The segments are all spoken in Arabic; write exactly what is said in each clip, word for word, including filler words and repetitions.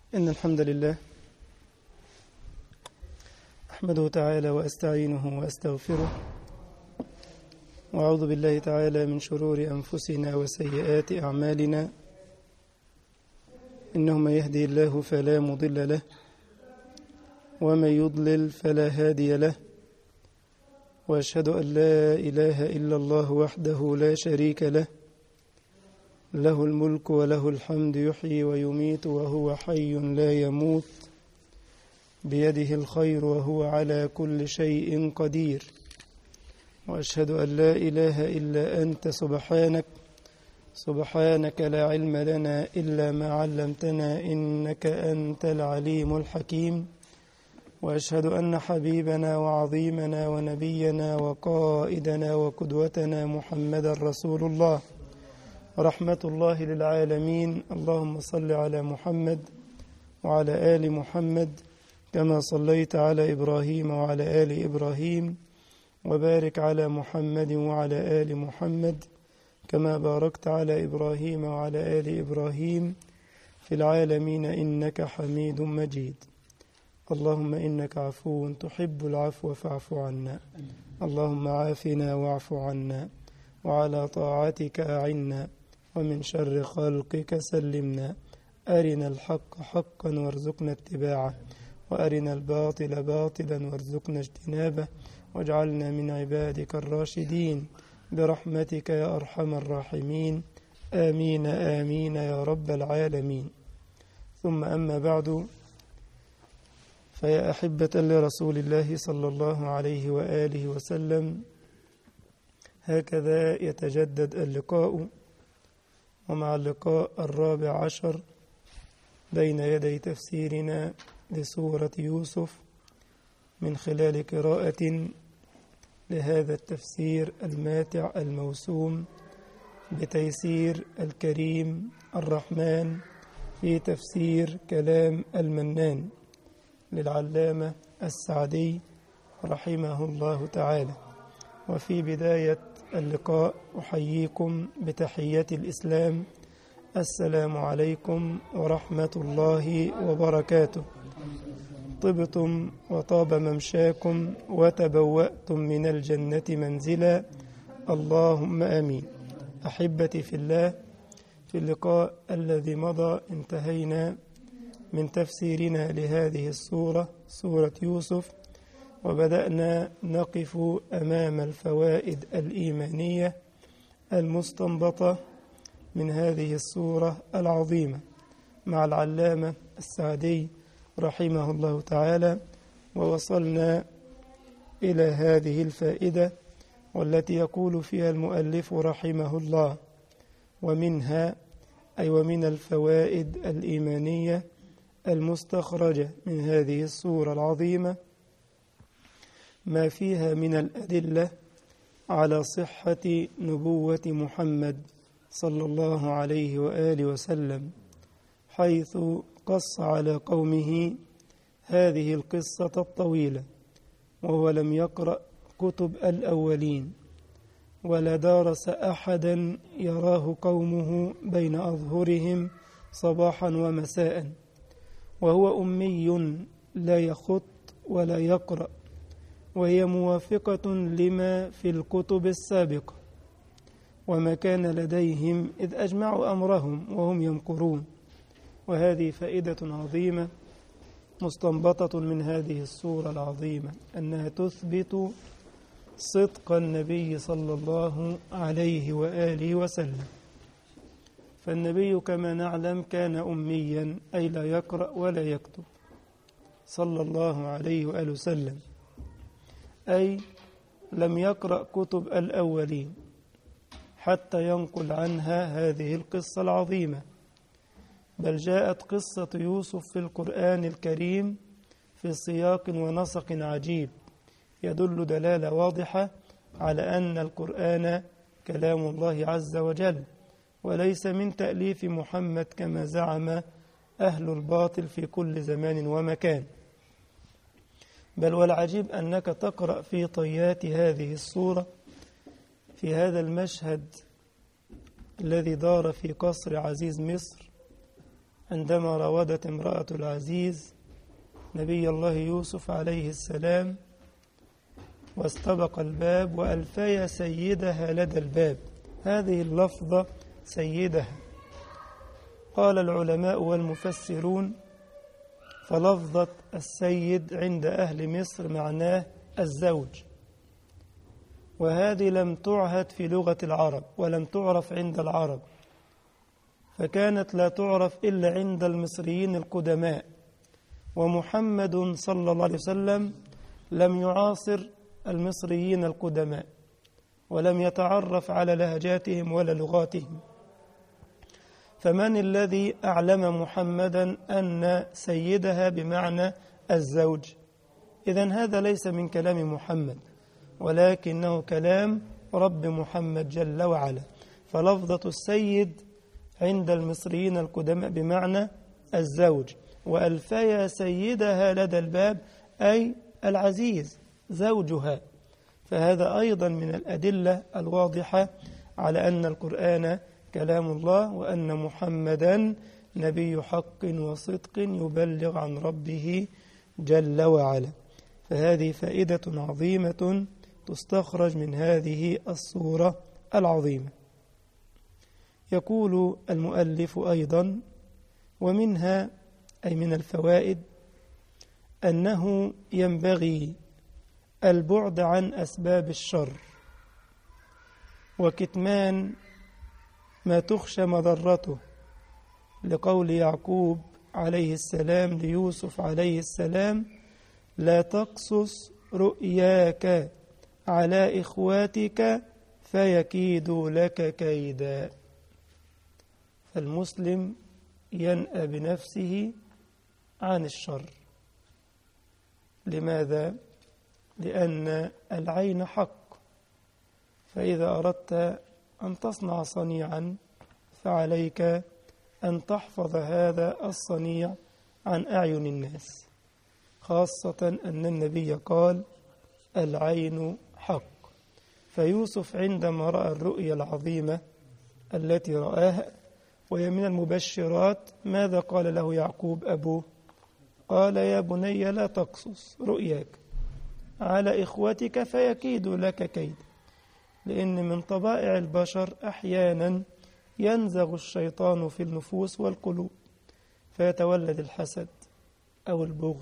إن الحمد لله أحمده تعالى وأستعينه وأستغفره وأعوذ بالله تعالى من شرور أنفسنا وسيئات أعمالنا. إنه من يهدي الله فلا مضل له ومن يضلل فلا هادي له، وأشهد أن لا إله إلا الله وحده لا شريك له، له الملك وله الحمد يحيي ويميت وهو حي لا يموت، بيده الخير وهو على كل شيء قدير. وأشهد أن لا إله إلا أنت سبحانك سبحانك لا علم لنا إلا ما علمتنا إنك أنت العليم الحكيم. وأشهد أن حبيبنا وعظيمنا ونبينا وقائدنا وقدوتنا محمدا رسول الله، رحمة الله للعالمين. اللهم صل على محمد وعلى آل محمد كما صليت على إبراهيم وعلى آل إبراهيم، وبارك على محمد وعلى آل محمد كما باركت على إبراهيم وعلى آل إبراهيم في العالمين إنك حميد مجيد. اللهم إنك عفو تحب العفو فاعف عنا، اللهم عافنا واعف عنا، وعلى طاعتك أعنا، ومن شر خلقك سلمنا. أرنا الحق حقا وارزقنا اتباعه، وأرنا الباطل باطلا وارزقنا اجتنابه، واجعلنا من عبادك الراشدين برحمتك يا أرحم الراحمين. آمين آمين يا رب العالمين. ثم أما بعد، فيا أحبة لرسول الله صلى الله عليه وآله وسلم، هكذا يتجدد اللقاء، ومع اللقاء الرابع عشر بين يدي تفسيرنا لسورة يوسف من خلال قراءة لهذا التفسير الماتع الموسوم بتيسير الكريم الرحمن في تفسير كلام المنان للعلامة السعدي رحمه الله تعالى. وفي بداية اللقاء أحييكم بتحية الإسلام، السلام عليكم ورحمة الله وبركاته. طبتم وطاب ممشاكم وتبوأتم من الجنة منزلا، اللهم آمين. أحبتي في الله، في اللقاء الذي مضى انتهينا من تفسيرنا لهذه السورة، سورة يوسف، وبدأنا نقف أمام الفوائد الإيمانية المستنبطة من هذه السورة العظيمة مع العلامة السعدي رحمه الله تعالى، ووصلنا إلى هذه الفائدة والتي يقول فيها المؤلف رحمه الله: ومنها أي ومن الفوائد الإيمانية المستخرجة من هذه السورة العظيمة ما فيها من الأدلة على صحة نبوة محمد صلى الله عليه وآله وسلم، حيث قص على قومه هذه القصة الطويلة وهو لم يقرأ كتب الأولين ولا دارس أحدا يراه قومه بين أظهرهم صباحا ومساء، وهو أمي لا يخط ولا يقرأ، وهي موافقة لما في الكتب السابقة، وما كان لديهم إذ أجمعوا أمرهم وهم يمكرون. وهذه فائدة عظيمة مستنبطة من هذه السورة العظيمة، أنها تثبت صدق النبي صلى الله عليه وآله وسلم. فالنبي كما نعلم كان أميا، أي لا يقرأ ولا يكتب، صلى الله عليه وآله وسلم، أي لم يقرأ كتب الأولين حتى ينقل عنها هذه القصة العظيمة. بل جاءت قصة يوسف في القرآن الكريم في سياق ونسق عجيب يدل دلالة واضحة على أن القرآن كلام الله عز وجل، وليس من تأليف محمد كما زعم أهل الباطل في كل زمان ومكان. بل والعجيب أنك تقرأ في طيات هذه السورة في هذا المشهد الذي دار في قصر عزيز مصر عندما راودت امرأة العزيز نبي الله يوسف عليه السلام واستبق الباب وألفي سيدها لدى الباب. هذه اللفظة سيدها، قال العلماء والمفسرون فلفظة السيد عند أهل مصر معناه الزوج، وهذه لم تعهد في لغة العرب ولم تعرف عند العرب، فكانت لا تعرف إلا عند المصريين القدماء. ومحمد صلى الله عليه وسلم لم يعاصر المصريين القدماء ولم يتعرف على لهجاتهم ولا لغاتهم، فمن الذي أعلم محمدا أن سيدها بمعنى الزوج؟ إذن هذا ليس من كلام محمد ولكنه كلام رب محمد جل وعلا. فلفظة السيد عند المصريين القدماء بمعنى الزوج، وألفيا سيدها لدى الباب أي العزيز زوجها. فهذا أيضا من الأدلة الواضحة على أن القرآن كلام الله وأن محمدا نبي حق وصدق يبلغ عن ربه جل وعلا. فهذه فائدة عظيمة تستخرج من هذه الصورة العظيمة. يقول المؤلف أيضا: ومنها أي من الفوائد أنه ينبغي البعد عن أسباب الشر وكتمان ما تخشى مضرته، لقول يعقوب عليه السلام ليوسف عليه السلام: لا تقصص رؤياك على إخواتك فيكيدوا لك كيدا. فالمسلم ينأى بنفسه عن الشر. لماذا؟ لأن العين حق، فإذا أردت أن تصنع صنيعا فعليك أن تحفظ هذا الصنيع عن أعين الناس، خاصة أن النبي قال: العين حق. فيوسف عندما رأى الرؤيا العظيمة التي رآها وهي من المبشرات، ماذا قال له يعقوب أبوه؟ قال: يا بني لا تقصص رؤياك على إخوتك فيكيدوا لك كيدا. لأن من طبائع البشر أحيانا ينزغ الشيطان في النفوس والقلوب فيتولد الحسد أو البغض،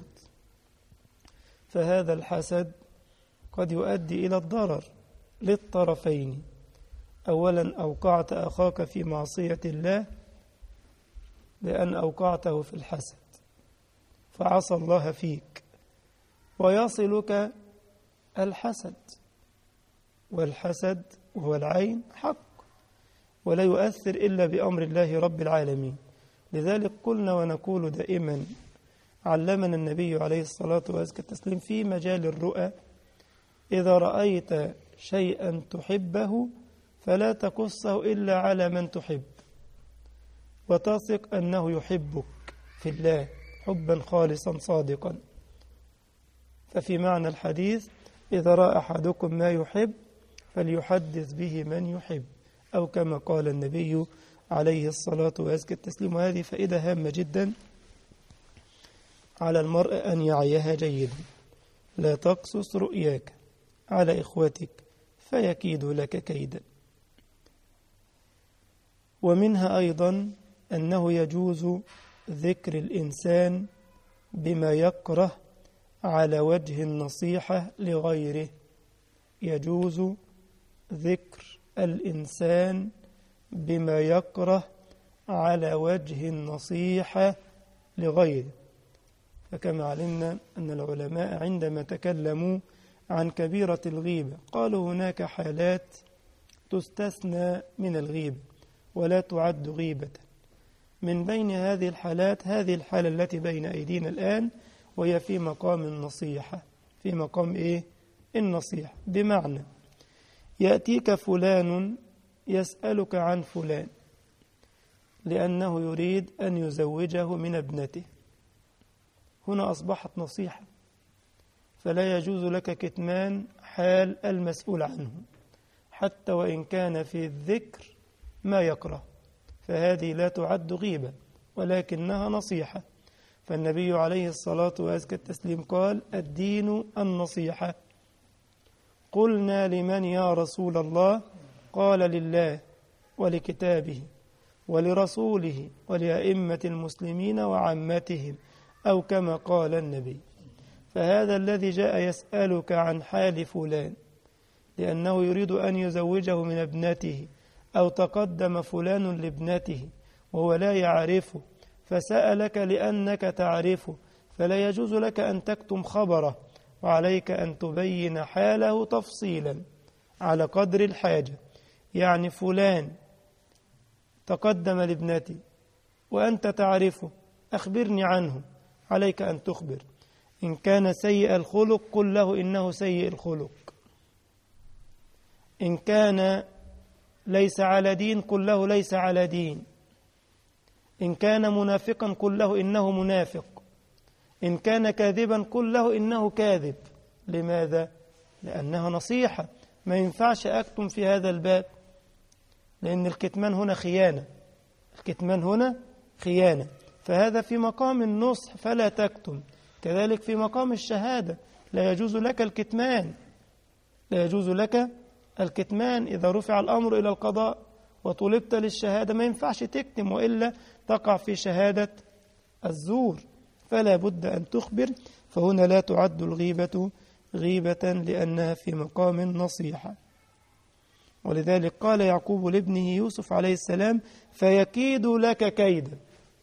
فهذا الحسد قد يؤدي إلى الضرر للطرفين. أولا أوقعت أخاك في معصية الله لأن أوقعته في الحسد فعصى الله فيك، ويصلك الحسد، والحسد وهو العين حق ولا يؤثر إلا بأمر الله رب العالمين. لذلك قلنا ونقول دائما: علمنا النبي عليه الصلاة والتسليم في مجال الرؤى: إذا رأيت شيئا تحبه فلا تقصه إلا على من تحب، وتثق أنه يحبك في الله حبا خالصا صادقا. ففي معنى الحديث: إذا رأى أحدكم ما يحب فليحدث به من يحب، أو كما قال النبي عليه الصلاة والتسليم. وهذه فائدة هامة جدا على المرء أن يعيها جيدا: لا تقصص رؤياك على إخوتك فيكيدوا لك كيدا. ومنها أيضا أنه يجوز ذكر الإنسان بما يكره على وجه النصيحة لغيره. يجوز ذكر الإنسان بما يكره على وجه النصيحة لغيره. فكما علمنا أن العلماء عندما تكلموا عن كبيرة الغيبة قالوا هناك حالات تستثنى من الغيبة ولا تعد غيبة. من بين هذه الحالات هذه الحالة التي بين أيدينا الآن، وهي في مقام النصيحة. في مقام إيه؟ النصيحة. بمعنى يأتيك فلان يسألك عن فلان لأنه يريد أن يزوجه من ابنته، هنا أصبحت نصيحة، فلا يجوز لك كتمان حال المسؤول عنه حتى وإن كان في الذكر ما يكره، فهذه لا تعد غيبة ولكنها نصيحة. فالنبي عليه الصلاة وأزكى التسليم قال: الدين النصيحة. قلنا: لمن يا رسول الله؟ قال: لله ولكتابه ولرسوله ولأئمة المسلمين وعامتهم، أو كما قال النبي. فهذا الذي جاء يسألك عن حال فلان لأنه يريد أن يزوجه من ابنته، أو تقدم فلان لابنته وهو لا يعرفه فسألك لأنك تعرفه، فلا يجوز لك أن تكتم خبره، وعليك أن تبين حاله تفصيلا على قدر الحاجة. يعني فلان تقدم لابنتي وأنت تعرفه، أخبرني عنه. عليك أن تخبر. إن كان سيء الخلق قل له إنه سيء الخلق. إن كان ليس على دين قل له ليس على دين. إن كان منافقا قل له إنه منافق. إن كان كاذبا قل له إنه كاذب. لماذا؟ لأنها نصيحة. ما ينفعش أكتم في هذا الباب، لأن الكتمان هنا خيانة. الكتمان هنا خيانة. فهذا في مقام النصح فلا تكتم. كذلك في مقام الشهادة لا يجوز لك الكتمان. لا يجوز لك الكتمان إذا رفع الأمر إلى القضاء وطلبت للشهادة، ما ينفعش تكتم، وإلا تقع في شهادة الزور. فلا بد أن تخبر. فهنا لا تعد الغيبة غيبة لأنها في مقام النصيحة. ولذلك قال يعقوب لابنه يوسف عليه السلام: فيكيد لك كيدا.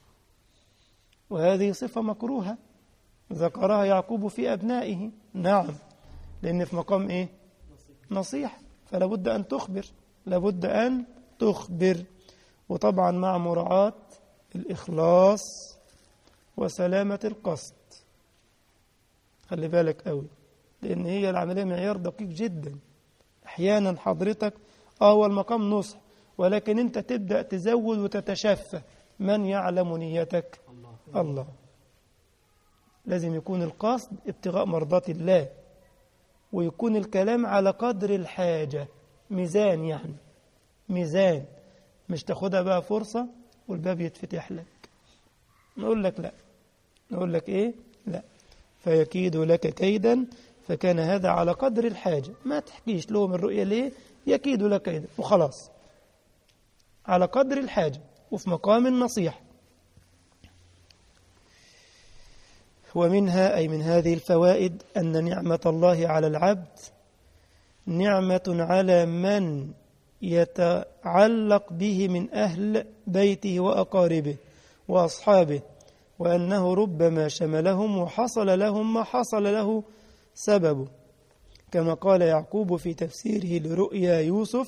وهذه صفة مكروهة ذكرها يعقوب في أبنائه. نعم، لأن في مقام إيه؟ نصيحة. فلا بد أن تخبر. لا بد أن تخبر. وطبعا مع مراعاة الإخلاص وسلامة القصد. خلي بالك قوي، لأن هي العملية معيار دقيق جدا. أحيانا حضرتك آه هو المقام نصح، ولكن أنت تبدأ تزود وتتشفى. من يعلم نيتك؟ الله, الله. لازم يكون القصد ابتغاء مرضات الله، ويكون الكلام على قدر الحاجة. ميزان، يعني ميزان، مش تاخدها بقى فرصة والباب يتفتح لك. نقول لك لا، نقول لك إيه؟ لا. فيكيد لك كيدا، فكان هذا على قدر الحاجة. ما تحكيش لهم الرؤية ليه، يكيد لك كيدا وخلاص، على قدر الحاجة وفي مقام النصيحة. ومنها أي من هذه الفوائد أن نعمة الله على العبد نعمة على من يتعلق به من أهل بيته وأقاربه وأصحابه، وأنه ربما شملهم وحصل لهم ما حصل له سببه، كما قال يعقوب في تفسيره لرؤيا يوسف: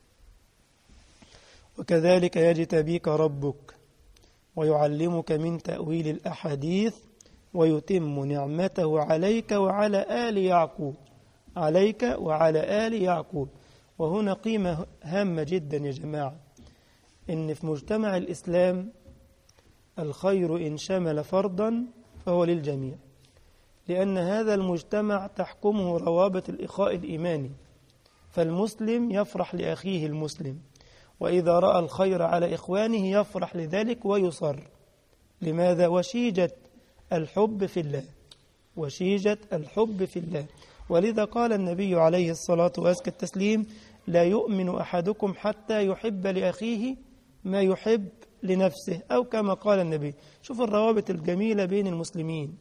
وكذلك يجتبيك ربك ويعلمك من تأويل الأحاديث ويتم نعمته عليك وعلى آل يعقوب. عليك وعلى آل يعقوب. وهنا قيمة هامة جدا يا جماعة، إن في مجتمع الإسلام الخير إن شمل فردا فهو للجميع، لأن هذا المجتمع تحكمه روابط الإخاء الإيماني. فالمسلم يفرح لأخيه المسلم، وإذا رأى الخير على إخوانه يفرح لذلك ويصر. لماذا؟ وشيجة الحب في الله. وشيجة الحب في الله. ولذا قال النبي عليه الصلاة وأزكى التسليم: لا يؤمن أحدكم حتى يحب لأخيه ما يحب لنفسه، أو كما قال النبي. شوف الروابط الجميلة بين المسلمين.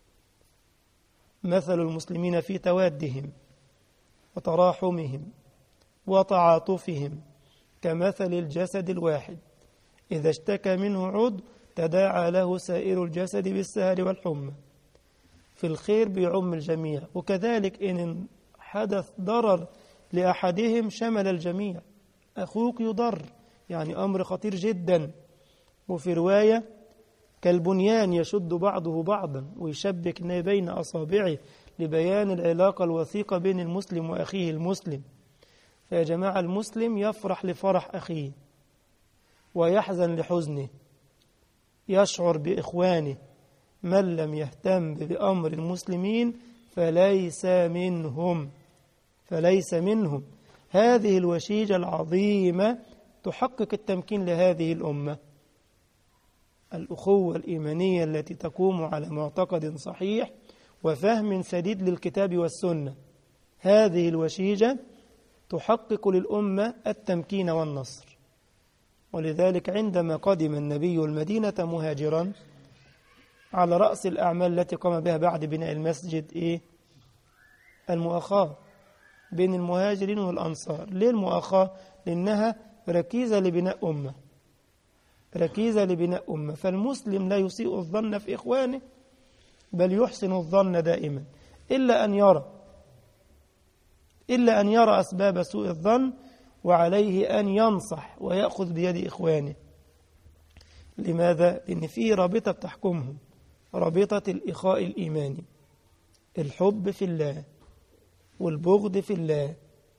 مثل المسلمين في توادهم وتراحمهم وتعاطفهم كمثل الجسد الواحد، إذا اشتكى منه عضو تداعى له سائر الجسد بالسهر والحمى. في الخير بيعم الجميع، وكذلك إن حدث ضرر لأحدهم شمل الجميع. أخوك يضر، يعني أمر خطير جدا. وفي رواية: كالبنيان يشد بعضه بعضا ويشبك بين أصابعه، لبيان العلاقة الوثيقة بين المسلم وأخيه المسلم. فيا جماعة، المسلم يفرح لفرح أخيه ويحزن لحزنه، يشعر بإخوانه. من لم يهتم بأمر المسلمين فليس منهم، فليس منهم. هذه الوشيجة العظيمة تحقق التمكين لهذه الأمة. الأخوة الإيمانية التي تقوم على معتقد صحيح وفهم سديد للكتاب والسنة. هذه الوشيجة تحقق للأمة التمكين والنصر. ولذلك عندما قدم النبي المدينة مهاجرا، على رأس الأعمال التي قام بها بعد بناء المسجد إيه؟ المؤاخاة بين المهاجرين والأنصار. ليه المؤاخاة؟ لأنها ركيزة لبناء أمة، ركيزة لبناء أمة. فالمسلم لا يسيء الظن في إخوانه، بل يحسن الظن دائما، إلا أن يرى إلا أن يرى أسباب سوء الظن، وعليه أن ينصح ويأخذ بيد إخوانه. لماذا؟ لأن فيه رابطة بتحكمهم، رابطة الإخاء الإيماني، الحب في الله والبغض في الله،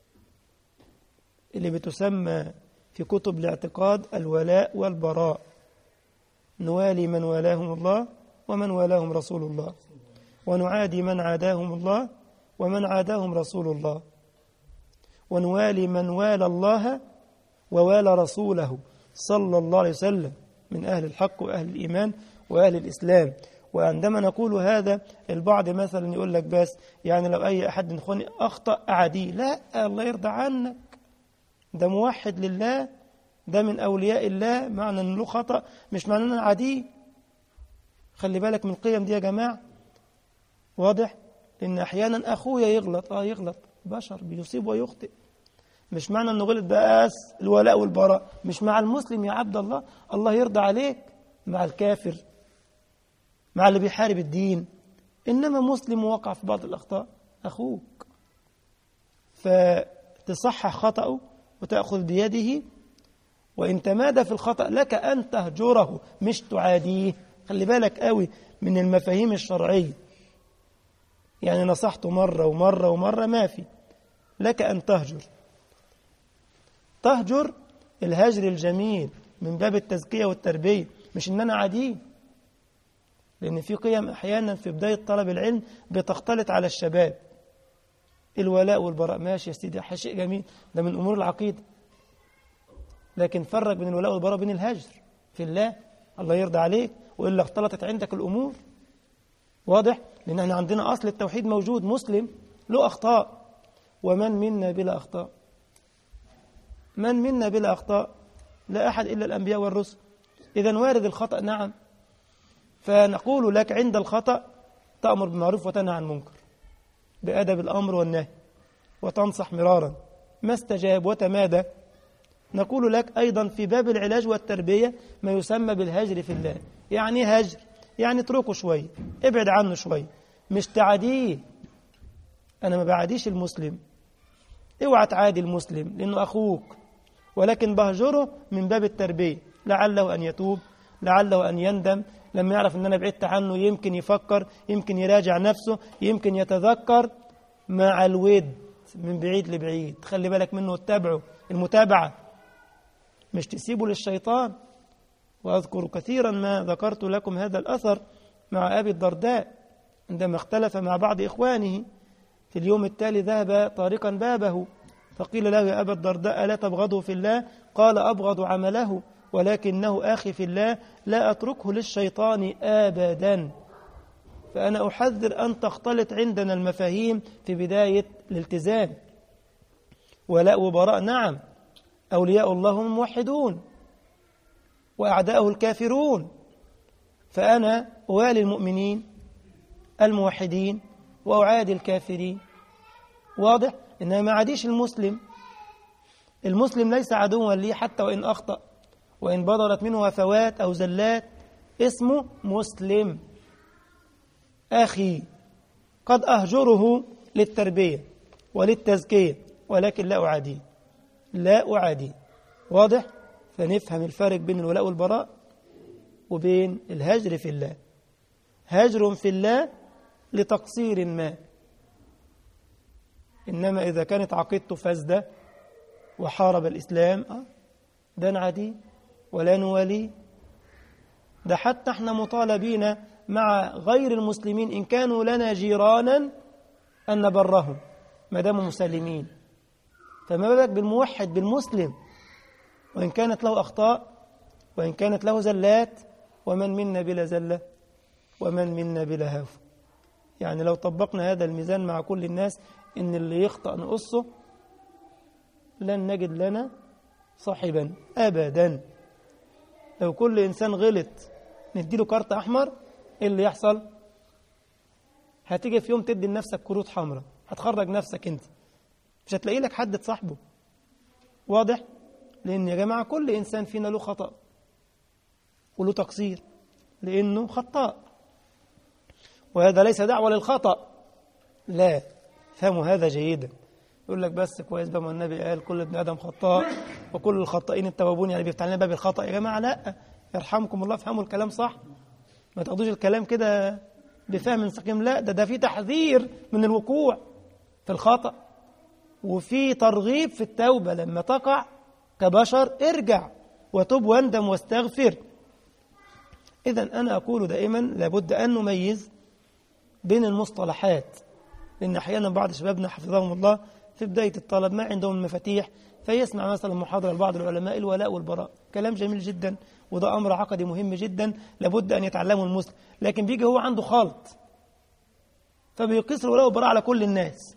اللي بتسمى في كتب الاعتقاد الولاء والبراء. نوالي من والاهم الله ومن والاهم رسول الله، ونعادي من عاداهم الله ومن عاداهم رسول الله، ونوالي من والى الله ووالى رسوله صلى الله عليه وسلم من أهل الحق وأهل الإيمان وأهل الإسلام. وعندما نقول هذا، البعض مثلا يقول لك بس يعني لو أي أحد من إخواني أخطأ أعاديه. لا، الله يرضى عنك، ده موحد لله، ده من أولياء الله. معنى أنه له خطأ مش معنى أنه عاديه. خلي بالك من القيم دي يا جماعة، واضح؟ لأن أحيانا أخويا يغلط، آه يغلط، بشر بيصيب ويخطئ. مش معنى أنه غلط بس الولاء والبراء. مش مع المسلم يا عبد الله، الله يرضى عليك، مع الكافر، مع اللي بيحارب الدين. إنما مسلم وقع في بعض الأخطاء أخوك، فتصحح خطأه وتأخذ بيده. وإن تمادى في الخطأ لك أن تهجره مش تعاديه. خلي بالك قوي من المفاهيم الشرعية. يعني نصحته مرة ومرة ومرة ما في، لك أن تهجر. تهجر الهجر الجميل من باب التزكية والتربية، مش إن أنا عاديه. لأن في قيم أحيانا في بداية طلب العلم بتختلط على الشباب. الولاء والبراء ماشي يا سيدي، شيء جميل، ده من أمور العقيدة، لكن فرق بين الولاء والبراء بين الهجر في الله، الله يرضى عليك، وإلا اختلطت عندك الأمور. واضح؟ لأن احنا عندنا أصل التوحيد موجود. مسلم له أخطاء، ومن منا بلا أخطاء؟ من منا بلا أخطاء؟ لا أحد إلا الأنبياء والرسل. إذن وارد الخطأ، نعم. فنقول لك عند الخطأ تأمر بالمعروف وتنهى عن المنكر بأدب الأمر والنهي، وتنصح مرارا. ما استجاب وتمادى، نقول لك أيضا في باب العلاج والتربية ما يسمى بالهجر في الله. يعني هجر، يعني اتركه شوية، ابعد عنه شوية، مش تعاديه. أنا ما بعاديش المسلم، اوعى تعادي المسلم لأنه أخوك، ولكن بهجره من باب التربية، لعله أن يتوب، لعله أن يندم. لما يعرف أن أنا بعدت عنه يمكن يفكر، يمكن يراجع نفسه، يمكن يتذكر. مع الود من بعيد لبعيد، خلي بالك منه واتبعه، المتابعة، مش تسيبه للشيطان. وأذكر كثيرا ما ذكرت لكم هذا الأثر مع أبي الدرداء عندما اختلف مع بعض إخوانه. في اليوم التالي ذهب طارقا بابه، فقيل له يا أبا الدرداء ألا تبغضه في الله؟ قال أبغض عمله، ولكنه أخي في الله، لا أتركه للشيطان أبدا. فأنا أحذر أن تختلط عندنا المفاهيم في بداية الالتزام. ولاء وبراء، نعم، أولياء الله هم الموحدون وأعداؤه الكافرون، فأنا أوالي المؤمنين الموحدين وأعادي الكافرين. واضح؟ إنما ما عاديش المسلم. المسلم ليس عدوا لي حتى وإن أخطأ، وإن بدرت منه هفوات أو زلات، اسمه مسلم أخي، قد أهجره للتربية وللتزكية، ولكن لا أعاديه، لا أعاديه. واضح؟ فنفهم الفرق بين الولاء والبراء وبين الهجر في الله. هجر في الله لتقصير ما، إنما إذا كانت عقيدته فاسدة وحارب الإسلام، آه ده نعاديه ولا نواليه. ده حتى احنا مطالبين مع غير المسلمين إن كانوا لنا جيرانا أن نبرهم ما داموا مسلمين، فما بالك بالموحد بالمسلم، وإن كانت له أخطاء وإن كانت له زلات ومن منا بلا زلة ومن منا بلا هاف. يعني لو طبقنا هذا الميزان مع كل الناس إن اللي يخطأ نقصه لن نجد لنا صاحبا أبدا. لو كل إنسان غلط نديله كارت أحمر، إيه اللي يحصل؟ هتيجي في يوم تدي لنفسك كروت حمراء، هتخرج نفسك أنت، مش هتلاقي لك حد تصاحبه. واضح؟ لأن يا جماعة كل إنسان فينا له خطأ وله تقصير، لأنه خطاء، وهذا ليس دعوة للخطأ، لا، فهموا هذا جيدا. يقول لك بس كويس بقى، ما النبي قال كل ابن آدم خطاء وكل الخطائين التوابون، يعني بيفتح لنا باب الخطأ. يا جماعة لا، يرحمكم الله، فهموا الكلام صح، ما تاخدوش الكلام كده بفهم سقيم، لا، ده ده في تحذير من الوقوع في الخطأ، وفي ترغيب في التوبة. لما تقع كبشر ارجع وتب واندم واستغفر. إذن أنا أقول دائما لابد أن نميز بين المصطلحات، لأن أحيانا بعض شبابنا حفظهم الله في بداية الطلب ما عندهم المفاتيح، فيسمع مثلا محاضرة لبعض العلماء الولاء والبراء، كلام جميل جدا، وده أمر عقدي مهم جدا لابد أن يتعلمه المسلم، لكن بيجي هو عنده خلط فبيقيس الولاء والبراء على كل الناس.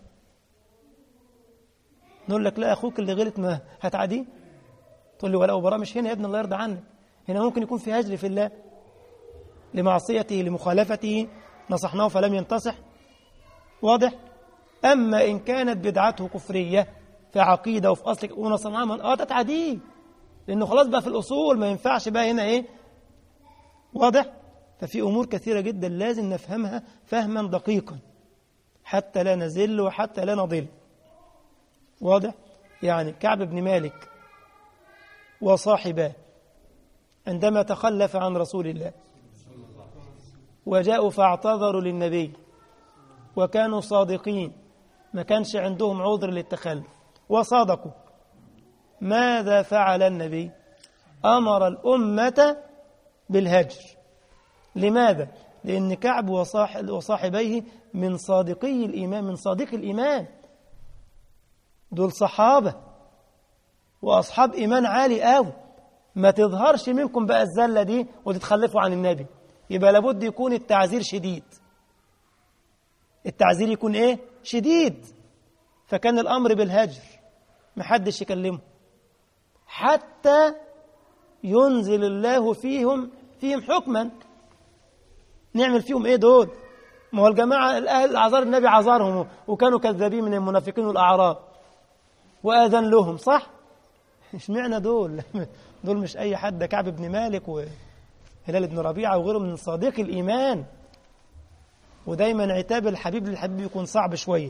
نقول لك لا، أخوك اللي غلط ما هتعديه؟ تقول لي ولاء وبراء مش هنا يا ابن، الله يرضى عنك. هنا ممكن يكون في هجر في الله، لمعصيته لمخالفته نصحناه فلم ينتصح. واضح؟ أما إن كانت بدعته كفرية في عقيدة وفي أصل ونصحناه من آه تتعديه، لأنه خلاص بقى في الأصول ما ينفعش بقى هنا إيه. واضح؟ ففي أمور كثيرة جدا لازم نفهمها فهما دقيقا حتى لا نزل وحتى لا نضل. واضح؟ يعني كعب بن مالك وصاحباه عندما تخلف عن رسول الله وجاءوا فاعتذروا للنبي وكانوا صادقين، ما كانش عندهم عذر للتخلف وصادقوا، ماذا فعل النبي؟ أمر الأمة بالهجر. لماذا؟ لأن كعب وصاحبيه من صادقي الإيمان، من صادق الإيمان، دول صحابة وأصحاب إيمان عالي قوي، ما تظهرش منكم بقى الزلة دي وتتخلفوا عن النبي. يبقى لابد يكون التعذير شديد، التعذير يكون إيه؟ شديد. فكان الأمر بالهجر، محدش يكلمه حتى ينزل الله فيهم فيهم حكما. نعمل فيهم إيه دول؟ ما هو الجماعة الأهل عذار النبي عذارهم وكانوا كذابين من المنافقين والأعراب وآذن لهم، صح؟ مش معنى دول دول مش أي حد، كعب بن مالك وهلال بن ربيعة وغيره من صادق الإيمان. ودايما عتاب الحبيب للحبيب يكون صعب شوية،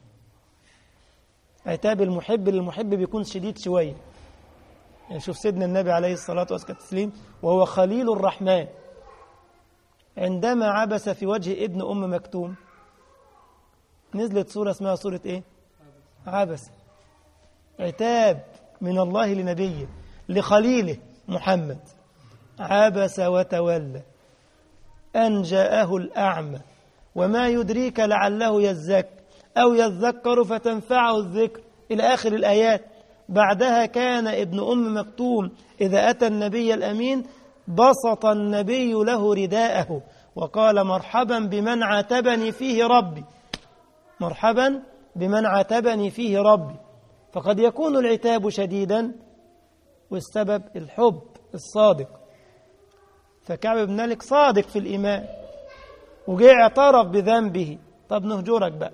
عتاب المحب للمحب بيكون شديد شوية. يعني شوف سيدنا النبي عليه الصلاة والتسليم وهو خليل الرحمن، عندما عبس في وجه ابن أم مكتوم نزلت سورة اسمها سورة إيه؟ عبس. عتاب من الله لنبيه لخليله محمد، عبس وتولى أن جاءه الأعمى وما يدريك لعله يزكى أو يذكر فتنفعه الذكر إلى آخر الآيات. بعدها كان ابن أم مكتوم إذا أتى النبي الأمين بسط النبي له رداءه وقال مرحبا بمن عاتبني فيه ربي، مرحبا بمن عاتبني فيه ربي. فقد يكون العتاب شديدا والسبب الحب الصادق. فكعب بن مالك صادق في الإيمان وجاء اعترف بذنبه، طب نهجرك بقى،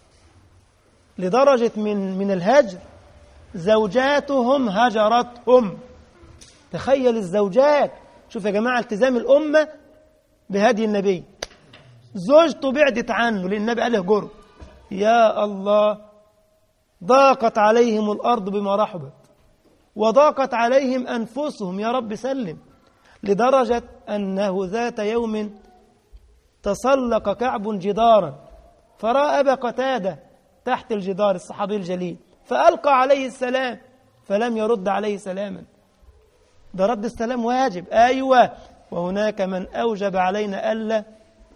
لدرجة من من الهجر زوجاتهم هجرتهم. تخيل الزوجات، شوف يا جماعة التزام الأمة بهدي النبي، زوجته بعدت عنه لأن النبي قال اهجره. يا الله، ضاقت عليهم الأرض بما رحبت وضاقت عليهم أنفسهم، يا رب سلم، لدرجة أنه ذات يوم تسلق كعب جدارا فرأى أبا قتادة تحت الجدار الصحابي الجليل فألقى عليه السلام فلم يرد عليه سلاما. ده رد السلام واجب، أيوة، وهناك من أوجب علينا ألا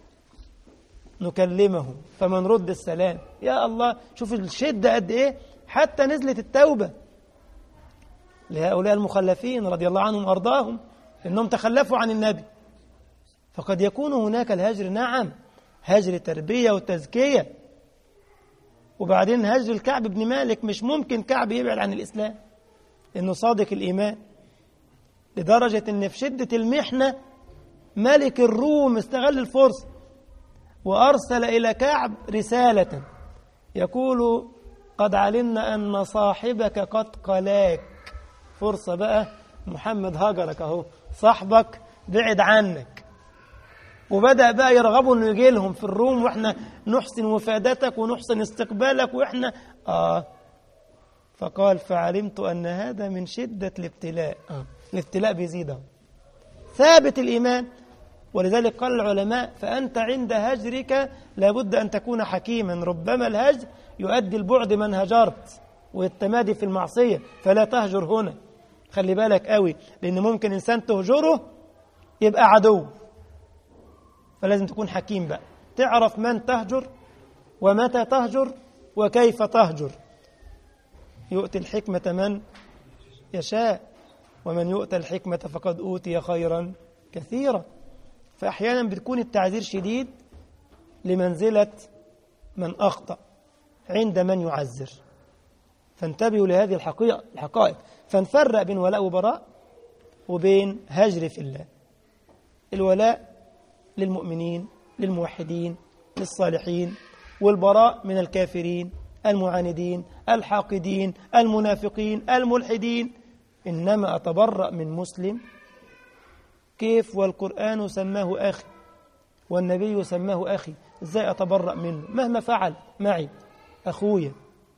نكلمه فمن رد السلام. يا الله، شوف الشدة قد إيه، حتى نزلت التوبة لهؤلاء المخلفين رضي الله عنهم وأرضاهم إنهم تخلفوا عن النبي فقد يكون هناك الهجر، نعم، هجر تربية وتزكية. وبعدين هجر الكعب بن مالك، مش ممكن كعب يبعد عن الإسلام إنه صادق الإيمان، لدرجة إن في شدة المحنة ملك الروم استغل الفرصة وأرسل إلى كعب رسالة يقول: قد علمنا أن صاحبك قد قلاك. فرصة بقى، محمد هجرك أهو، صاحبك بعد عنك. وبدأ بقى يرغبوا إنه يجي لهم في الروم، وإحنا نحسن وفادتك ونحسن استقبالك، وإحنا آه فقال: فعلمت أن هذا من شدة الابتلاء. آه. الابتلاء بيزيد، ثابت الإيمان. ولذلك قال العلماء: فأنت عند هجرك لابد أن تكون حكيما، ربما الهجر يؤدي البعد من هجرت والتمادي في المعصية، فلا تهجر هنا. خلي بالك قوي، لأن ممكن إنسان تهجره يبقى عدو، فلازم تكون حكيم بقى، تعرف من تهجر ومتى تهجر وكيف تهجر. يؤتي الحكمة من يشاء، ومن يؤتى الحكمة فقد أوتي خيرا كثيرا. فأحيانا بتكون التعذير شديد لمنزلة من أخطأ عند من يعذر، فانتبهوا لهذه الحقائق. فنفرق بين ولاء وبراء وبين هجر في الله. الولاء للمؤمنين للموحدين للصالحين، والبراء من الكافرين المعاندين الحاقدين المنافقين الملحدين. إنما أتبرأ من مسلم كيف والقرآن سماه أخي والنبي سماه أخي، إزاي أتبرأ منه مهما فعل معي؟ أخويا،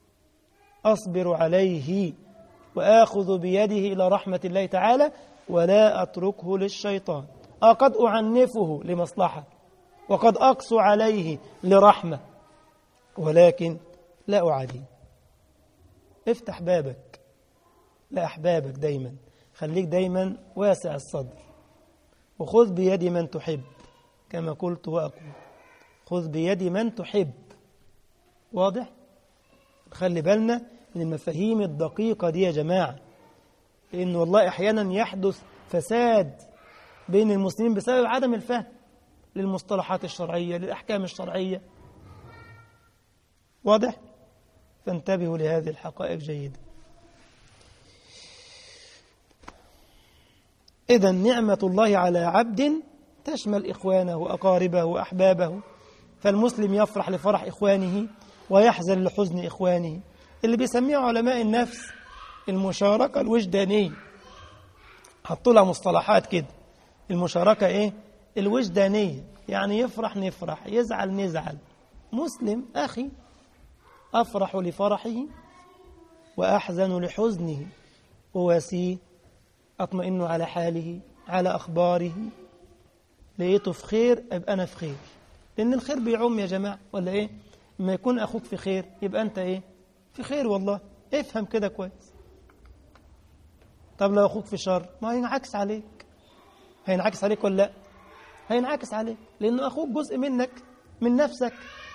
أصبر عليه وآخذ بيده إلى رحمة الله تعالى ولا أتركه للشيطان. قد أعنفه لمصلحة وقد أقسو عليه لرحمة، ولكن لا أعادي. افتح بابك لأحبابك دايما، خليك دايما واسع الصدر، وخذ بيد من تحب كما قلت وأقول، خذ بيد من تحب. واضح؟ خلي بالنا من المفاهيم الدقيقة دي يا جماعة، لأن والله أحيانا يحدث فساد بين المسلمين بسبب عدم الفهم للمصطلحات الشرعية للأحكام الشرعية. واضح؟ فانتبهوا لهذه الحقائق جيدا. إذن نعمة الله على عبد تشمل إخوانه وأقاربه وأحبابه، فالمسلم يفرح لفرح إخوانه ويحزن لحزن إخوانه، اللي بيسميه علماء النفس المشاركة الوجدانية. حطوا لها مصطلحات كده، المشاركة إيه؟ الوجدانية، يعني يفرح نفرح، يزعل نزعل. مسلم أخي، أفرح لفرحه وأحزن لحزنه، أواسيه، أطمئن على حاله على أخباره. لقيته في خير أبقى أنا في خير، لأن الخير بيعم يا جماعة، ولا إيه؟ لما يكون أخوك في خير يبقى أنت إيه؟ في خير. والله افهم كده كويس. طب لو أخوك في شر ما هينعكس عليك، هينعكس عليك ولا لا؟ هينعكس عليك، لأنه أخوك جزء منك من نفسك.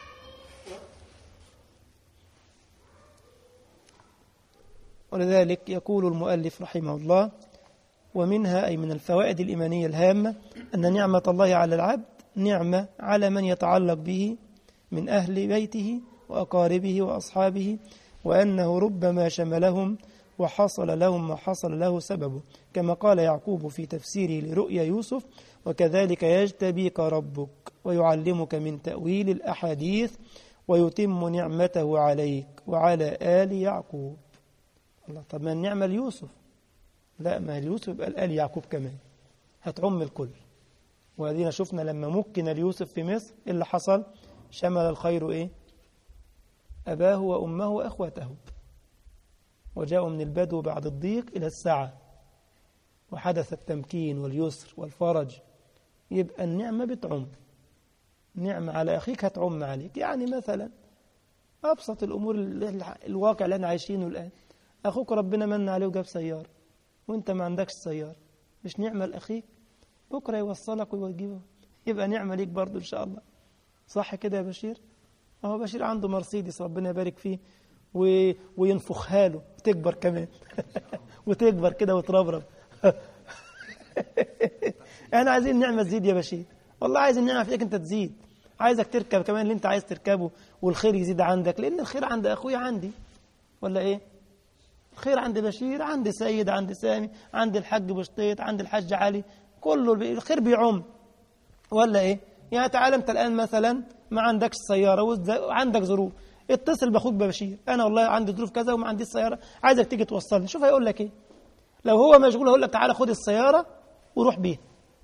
ولذلك يقول المؤلف رحمه الله: ومنها أي من الفوائد الإيمانية الهامة أن نعمة الله على العبد نعمة على من يتعلق به من أهل بيته وأقاربه وأصحابه، وأنه ربما شملهم وحصل لهم ما حصل له سببه، كما قال يعقوب في تفسيره لرؤيا يوسف: وكذلك يجتبيك ربك ويعلمك من تأويل الأحاديث ويتم نعمته عليك وعلى آل يعقوب. الله، طب ما النعمة ليوسف؟ لا، ما ليوسف يبقى الآل يعقوب كمان، هتعم الكل. وهذين شفنا لما مكن ليوسف في مصر اللي حصل، شمل الخير إيه؟ أباه وأمه وأخوته، وجاءوا من البدو بعد الضيق إلى السعة، وحدث التمكين واليسر والفرج. يبقى النعمة بتعم، نعمة على أخيك هتعم عليك. يعني مثلا أبسط الأمور، الواقع اللي احنا عايشينه الآن، أخوك ربنا من عليه وجاب سيارة وانت ما عندكش سيارة، مش نعمة لأخيك؟ بكرة يوصلك ويجيبه، يبقى نعمة ليك برضو إن شاء الله. صح كده يا بشير؟ أهو بشير عنده مرسيدس ربنا يبارك فيه و... وينفخها له وتكبر كمان وتكبر كده وتربرب. احنا عايزين نعمة تزيد يا بشير. والله عايز النعمة في ايدك انت تزيد، عايزك تركب كمان اللي انت عايز تركبه والخير يزيد عندك، لان الخير عند اخويا عندي ولا ايه؟ الخير عند بشير، عند سيد، عند سامي، عند الحاج بشطيط، عند الحاج علي، كله الخير بيعم ولا ايه؟ يعني تعالى انت الان مثلا ما عندكش سياره وعندك ظروف، اتصل باخوك ببشير، انا والله عندي ظروف كذا وما عنديش سياره، عايزك تيجي توصلني، شوف هيقول لك ايه. لو هو مشغول هيقول لك تعالى خد السياره وروح بيها.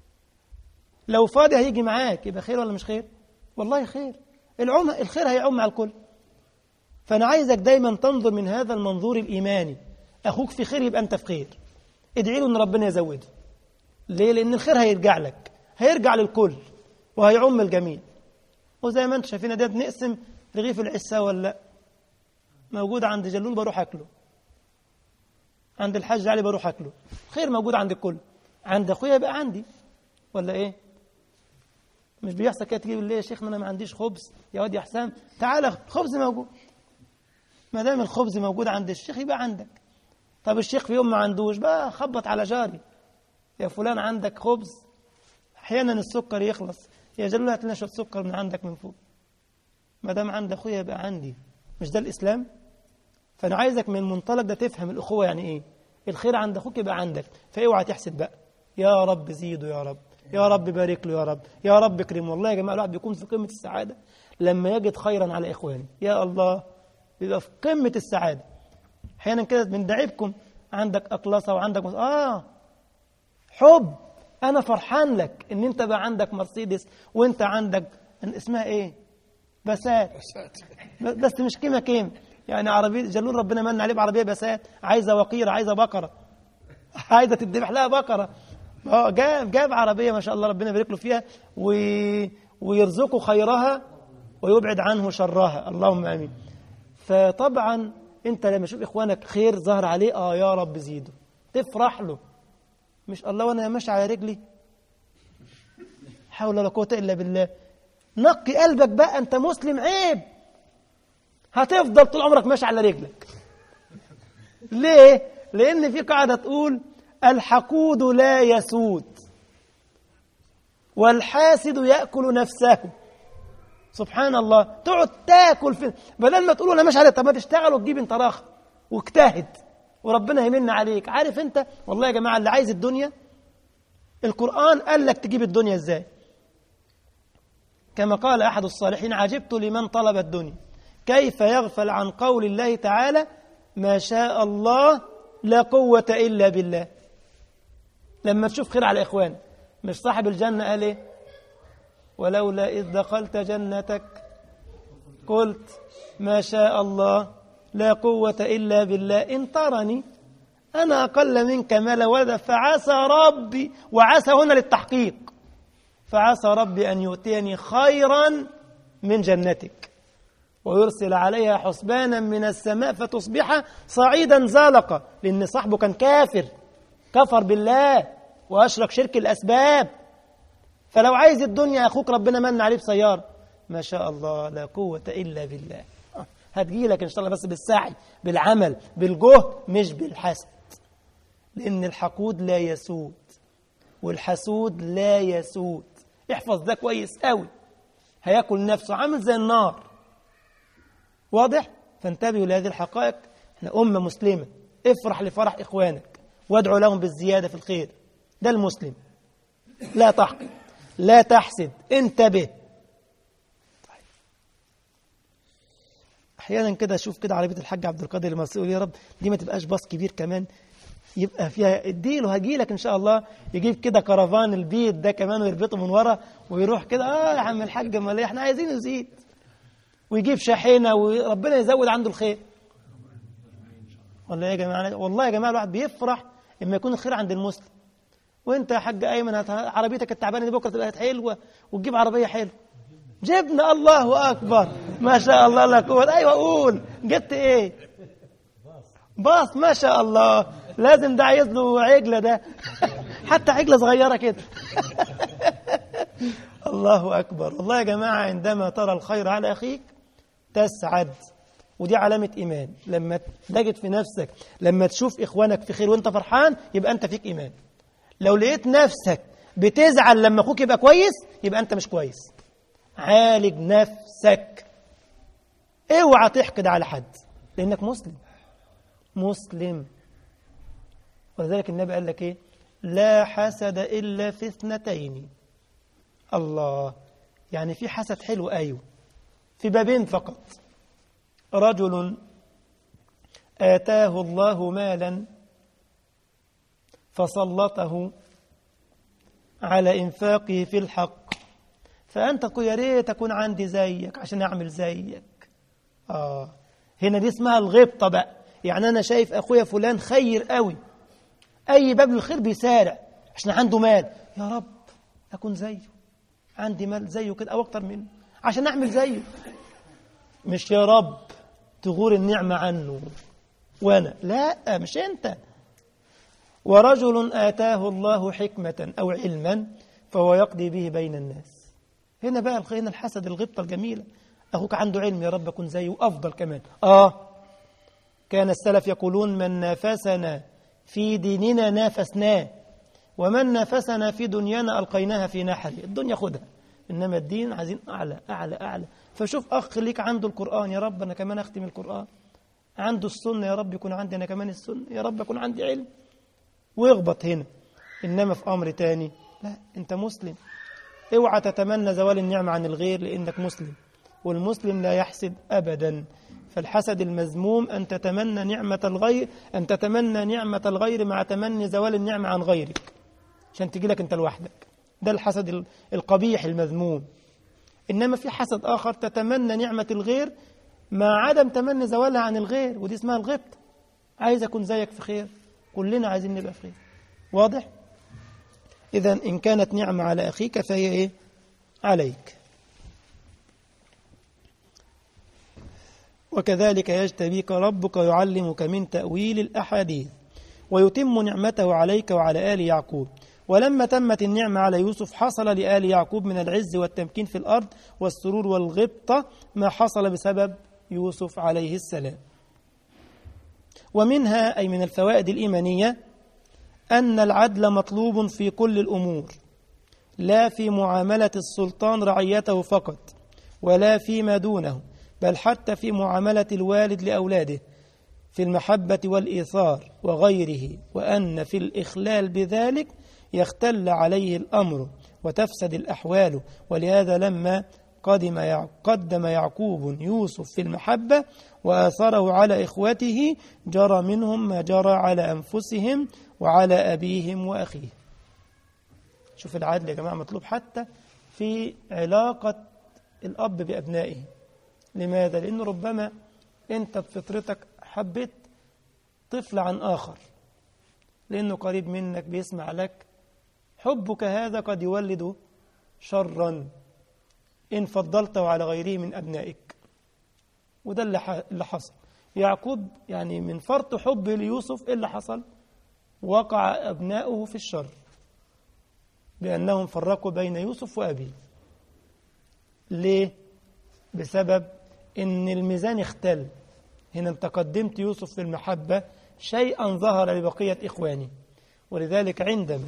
لو فاضي هيجي معاك، يبقى خير ولا مش خير؟ والله خير. العم الخير هيعم على الكل. فانا عايزك دايما تنظر من هذا المنظور الايماني، اخوك في خير يبقى انت في خير، ادعي له ان ربنا يزوده. ليه؟ لان الخير هيرجع لك، هيرجع للكل وهيعم الجميع. وزي ما انتم شايفين ده بنقسم رغيف العسا ولا موجود عند جلول بروح اكله، عند الحاج علي بروح اكله، خير موجود عند الكل، عند اخويا يبقى عندي ولا ايه؟ مش بيحصل كده تجيب ليه يا شيخنا انا ما عنديش خبز، يا واد يا حسام تعالى خبز موجود. ما دام الخبز موجود عند الشيخ يبقى عندك. طب الشيخ في يوم ما عندوش بقى خبط على جاري، يا فلان عندك خبز؟ احيانا السكر يخلص، يا جلول هات لنا شويه سكر من عندك من فوق. ما دام عند اخويا يبقى عندي. مش ده الاسلام؟ فانا عايزك من المنطلق ده تفهم الاخوه يعني ايه. الخير عند اخوك يبقى عندك، فاوعى تحسد بقى يا رب زيده يا رب، يا رب بارك له يا رب، يا رب اكرمه. والله يا جماعه الواحد بيكون في قمه السعاده لما يجد خيرا على اخوانه، يا الله بيبقى في قمه السعاده. احيانا كده بندعبكم عندك اقلصه وعندك مس... اه حب، انا فرحان لك ان انت بقى عندك مرسيدس وانت عندك اسمها ايه؟ بسات. بس مش كيمه كيم يعني عربيه جلول ربنا من عليه بعربيه بسات، عايزه وقيره، عايزه بقره، عايزه تذبح لها بقره. اه جاب جاب عربيه ما شاء الله ربنا يبارك له فيها و... ويرزقه خيرها ويبعد عنه شرها، اللهم امين. فطبعا انت لما تشوف اخوانك خير ظهر عليه اه يا رب زيده، تفرح له. مش الله وانا ماشي على رجلي، حول ولا قوه الا بالله. نقي قلبك بقى، انت مسلم عيب هتفضل طول عمرك ماشي على رجلك. ليه؟ لان في قاعده تقول الحقود لا يسود والحاسد ياكل نفسه. سبحان الله، تقعد تاكل في بدل ما تقول انا ماشي على، طب ما تشتغل وتجيب انت راخ واجتهد وربنا يمن عليك. عارف انت والله يا جماعه اللي عايز الدنيا، القرآن قال لك تجيب الدنيا ازاي. كما قال أحد الصالحين عجبت لمن طلب الدنيا كيف يغفل عن قول الله تعالى ما شاء الله لا قوة إلا بالله. لما تشوف خير على إخوان، مش صاحب الجنة قال إيه؟ ولولا إذ دخلت جنتك قلت ما شاء الله لا قوة إلا بالله إن ترني أنا أقل منك مالا وولدا فعسى ربي، وعسى هنا للتحقيق، فعسى ربي أن يؤتيني خيرا من جنتك ويرسل عليها حسبانا من السماء فتصبح صعيدا زلقا. لأن صاحبه كان كافر، كفر بالله وأشرك شرك الأسباب. فلو عايز الدنيا أخوك ربنا من عليه بسيارة، ما شاء الله لا قوة إلا بالله، هتجيلك إن شاء الله بس بالسعي بالعمل بالجهد مش بالحسد. لأن الحقود لا يسود والحسود لا يسود. احفظ ده كويس قوي، هياكل نفسه عامل زي النار. واضح؟ فانتبهوا لهذه الحقائق. احنا أمة مسلمة، افرح لفرح إخوانك وادعوا لهم بالزيادة في الخير. ده المسلم، لا تحقد لا تحسد، انتبه. طيب. احيانا كده اشوف كده عربيه الحاج عبد القادر المصري، يا رب دي ما تبقاش باص كبير كمان يبقى فيها اديله، هجيلك ان شاء الله يجيب كده كرفان البيت ده كمان ويربطه من ورا ويروح كده. اه يا عم الحاج امال ايه، احنا عايزين نزيد. ويجيب شاحنه وربنا يزود عنده الخير. والله يا جماعه والله يا جماعه الواحد بيفرح لما يكون الخير عند المسلم. وانت يا حاج ايمن عربيتك التعبانه دي بكره تبقى حلوه وتجيب عربيه حلوه. جبنا، الله اكبر ما شاء الله لا قوه. ايوه قول جبت ايه؟ باص ما شاء الله. لازم ده عايز له عجله، ده حتى عجله صغيره كده. الله اكبر. والله يا جماعه عندما ترى الخير على اخيك تسعد، ودي علامه ايمان. لما تجد في نفسك لما تشوف اخوانك في خير وانت فرحان يبقى انت فيك ايمان. لو لقيت نفسك بتزعل لما أخوك يبقى كويس، يبقى أنت مش كويس. عالج نفسك، اوعى تحقد على حد، لأنك مسلم مسلم. ولذلك النبي قال لك إيه؟ لا حسد إلا في اثنتين. الله، يعني في حسد حلو، أيوه، في بابين فقط. رجل آتاه الله مالا فسلطه على إنفاقه في الحق، فأنت تقول يا ريت أكون عندي زيك عشان أعمل زيك. آه هنا دي اسمها الغبطة بقى. يعني أنا شايف أخويا فلان خير قوي، أي باب الخير بيسارع عشان عنده مال، يا رب أكون زيه، عندي مال زيه كده أو أكتر منه عشان أعمل زيه. مش يا رب تغور النعمة عنه وأنا، لا، مش أنت. ورجل آتاه الله حكمة أو علما فهو يقضي به بين الناس. هنا بقى هنا الحسد، الغبطة الجميلة. أخوك عنده علم، يا رب أكون زيه وأفضل كمان. آه كان السلف يقولون من نافسنا في ديننا نافسناه، ومن نافسنا في دنيانا ألقيناها في نحره. الدنيا خدها، إنما الدين عايزين أعلى أعلى أعلى. فشوف أخ ليك عنده القرآن، يا رب أنا كمان أختم القرآن. عنده السنة، يا رب يكون عندي أنا كمان السنة، يا رب يكون عندي علم، ويغبط هنا. إنما في أمر تاني لا، أنت مسلم، اوعى تتمنى زوال النعمة عن الغير لأنك مسلم، والمسلم لا يحسد أبدا. فالحسد المذموم أن تتمنى نعمة الغير، أن تتمنى نعمة الغير مع تمني زوال النعمة عن غيرك عشان تجي لك أنت لوحدك. ده الحسد القبيح المذموم. إنما في حسد آخر تتمنى نعمة الغير مع عدم تمني زوالها عن الغير، ودي اسمها الغبطة. عايز أكون زيك في خير، كلنا عايزين نبقى في خير. واضح؟ إذن إن كانت نعمة على أخيك فهي إيه؟ عليك. وكذلك يجتبيك ربك ويعلمك من تأويل الأحاديث ويتم نعمته عليك وعلى آل يعقوب. ولما تمت النعمة على يوسف حصل لآل يعقوب من العز والتمكين في الأرض والسرور والغبطة ما حصل بسبب يوسف عليه السلام. ومنها أي من الفوائد الإيمانية أن العدل مطلوب في كل الأمور، لا في معاملة السلطان رعيته فقط ولا فيما دونه، بل حتى في معاملة الوالد لأولاده في المحبة والإيثار وغيره، وأن في الإخلال بذلك يختل عليه الأمر وتفسد الأحوال. ولهذا لما قدم قدم يعقوب يوسف في المحبة وآثره على إخوته جرى منهم ما جرى على أنفسهم وعلى أبيهم وأخيه. شوف العدل يا جماعة مطلوب حتى في علاقة الأب بأبنائه. لماذا؟ لأنه ربما أنت بفطرتك حبيت طفل عن آخر لأنه قريب منك بيسمع لك، حبك هذا قد يولد شرا إن فضلته على غيره من أبنائك. وده اللي حصل. يعقوب يعني من فرط حبه ليوسف إيه اللي حصل؟ وقع أبناؤه في الشر بأنهم فرقوا بين يوسف وأبيه. ليه؟ بسبب إن الميزان اختل. هنا انت قدمت يوسف في المحبة شيئا ظهر لبقية إخوانه. ولذلك عندما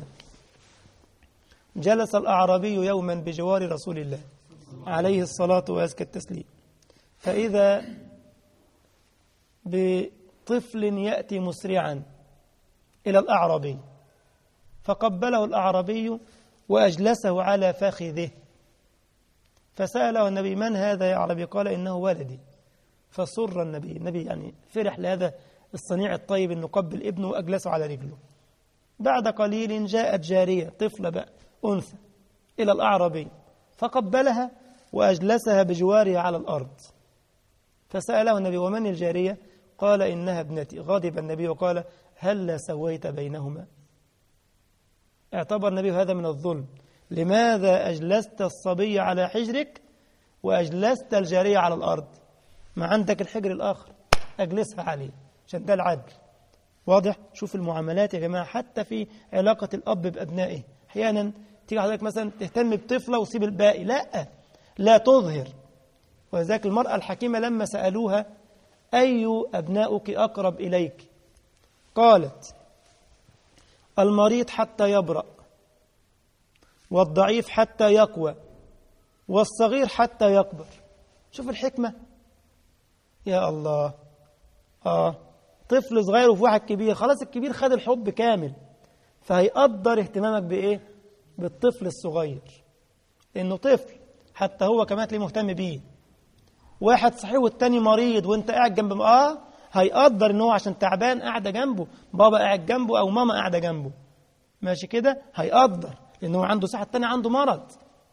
جلس الأعرابي يوما بجوار رسول الله عليه الصلاة وأزكى التسليم، فإذا بطفل يأتي مسرعا إلى الأعرابي، فقبله الأعرابي وأجلسه على فخذه، فسأله النبي: من هذا يا أعرابي؟ قال: إنه ولدي. فسر النبي النبي يعني فرح لهذا الصنيع الطيب أن نقبل ابنه وأجلسه على رجله. بعد قليل جاءت جارية طفلة بقى أنثى إلى الأعرابي، فقبلها وأجلسها بجوارها على الأرض. فسأله النبي: ومن الجارية؟ قال: إنها ابنتي. غضب النبي وقال: هل سويت بينهما؟ اعتبر النبي هذا من الظلم. لماذا أجلست الصبي على حجرك وأجلست الجارية على الأرض؟ ما عندك الحجر الآخر أجلسها عليه، عشان ده العدل. واضح؟ شوف المعاملات يا جماعة حتى في علاقة الأب بأبنائه. أحيانا تيجي حضرتك مثلا تهتم بطفلة وسيب الباقي، لا لا تظهر. وذلك المرأة الحكيمة لما سألوها: أي أبناؤك أقرب إليك؟ قالت: المريض حتى يبرأ، والضعيف حتى يقوى والصغير حتى يكبر. شوف الحكمة يا الله. آه طفل صغير وفي واحد كبير، خلاص الكبير خد الحب كامل، فهيقدر اهتمامك بإيه؟ بالطفل الصغير، لأنه طفل حتى هو كمان تلاقيه مهتم بيه. واحد صحيح والتاني مريض وانت قاعد جنب اه هيقدر ان هو عشان تعبان قاعده جنبه، بابا قاعد جنبه او ماما قاعده جنبه، ماشي كده، هيقدر لانه هو عنده صحه، التاني عنده مرض.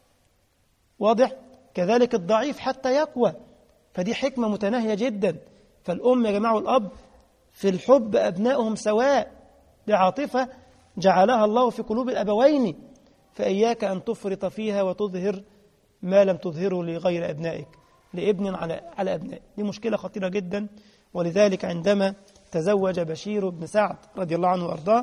واضح؟ كذلك الضعيف حتى يقوى، فدي حكمه متناهيه جدا. فالام يا جماعه والاب في الحب ابنائهم سواء، دي عاطفه جعلها الله في قلوب الابوين، فاياك ان تفرط فيها وتظهر ما لم تظهره لغير ابنائك، لابن على على ابنائه. دي مشكله خطيره جدا. ولذلك عندما تزوج بشير بن سعد رضي الله عنه وارضاه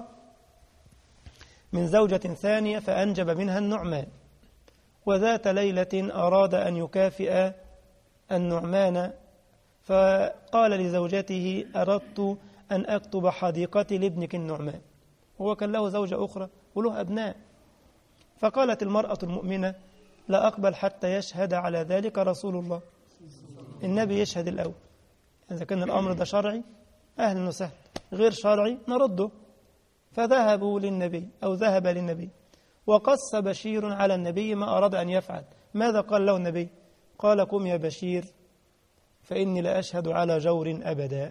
من زوجة ثانية فأنجب منها النعمان، وذات ليلة أراد أن يكافئ النعمان فقال لزوجته أردت أن أكتب حديقتي لابنك النعمان، هو كان له زوجة أخرى وله أبناء. فقالت المرأة المؤمنة لا أقبل حتى يشهد على ذلك رسول الله، النبي يشهد الأول. إذا كان الأمر ده شرعي أهلا وسهلا، غير شرعي نرده. فذهبوا للنبي أو ذهب للنبي وقص بشير على النبي ما أراد أن يفعل. ماذا قال له النبي؟ قال قم يا بشير فإني لا أشهد على جور أبدا.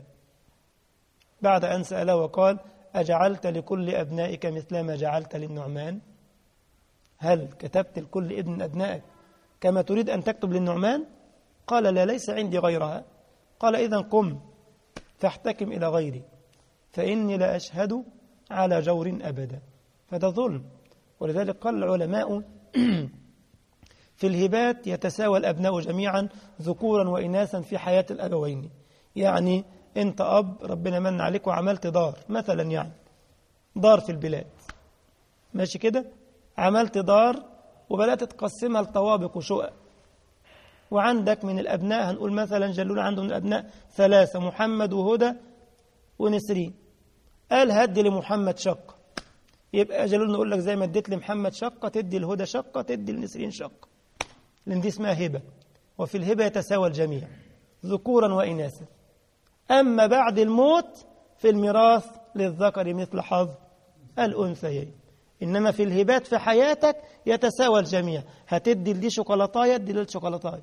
بعد أن سأله وقال أجعلت لكل أبنائك مثل ما جعلت للنعمان؟ هل كتبت لكل ابن من أبنائك كما تريد أن تكتب للنعمان؟ قال لا، ليس عندي غيرها. قال إذن قم فاحتكم إلى غيري فإني لا أشهد على جور أبدا. فده ظلم. ولذلك قال العلماء في الهبات يتساوى الأبناء جميعا ذكورا وإناثا في حياة الأبوين. يعني أنت أب ربنا من عليك وعملت دار مثلا، يعني دار في البلاد، ماشي كده، عملت دار وبدأت تقسمها لطوابق وشقق، وعندك من الأبناء هنقول مثلا جلول عنده من الأبناء ثلاثة، محمد وهدى ونسرين. قال هدي لمحمد شقة، يبقى جلول نقول لك زي ما اديت لمحمد شقة تدي لهدى شقة تدي لنسرين شقة، لأن دي اسمها هبة، وفي الهبة يتساوى الجميع ذكورا وإناثا. أما بعد الموت في الميراث للذكر مثل حظ الأنثيين، إنما في الهبات في حياتك يتساوى الجميع، هتدي لدي شوكولاتاية ادي للشوكولاتاية،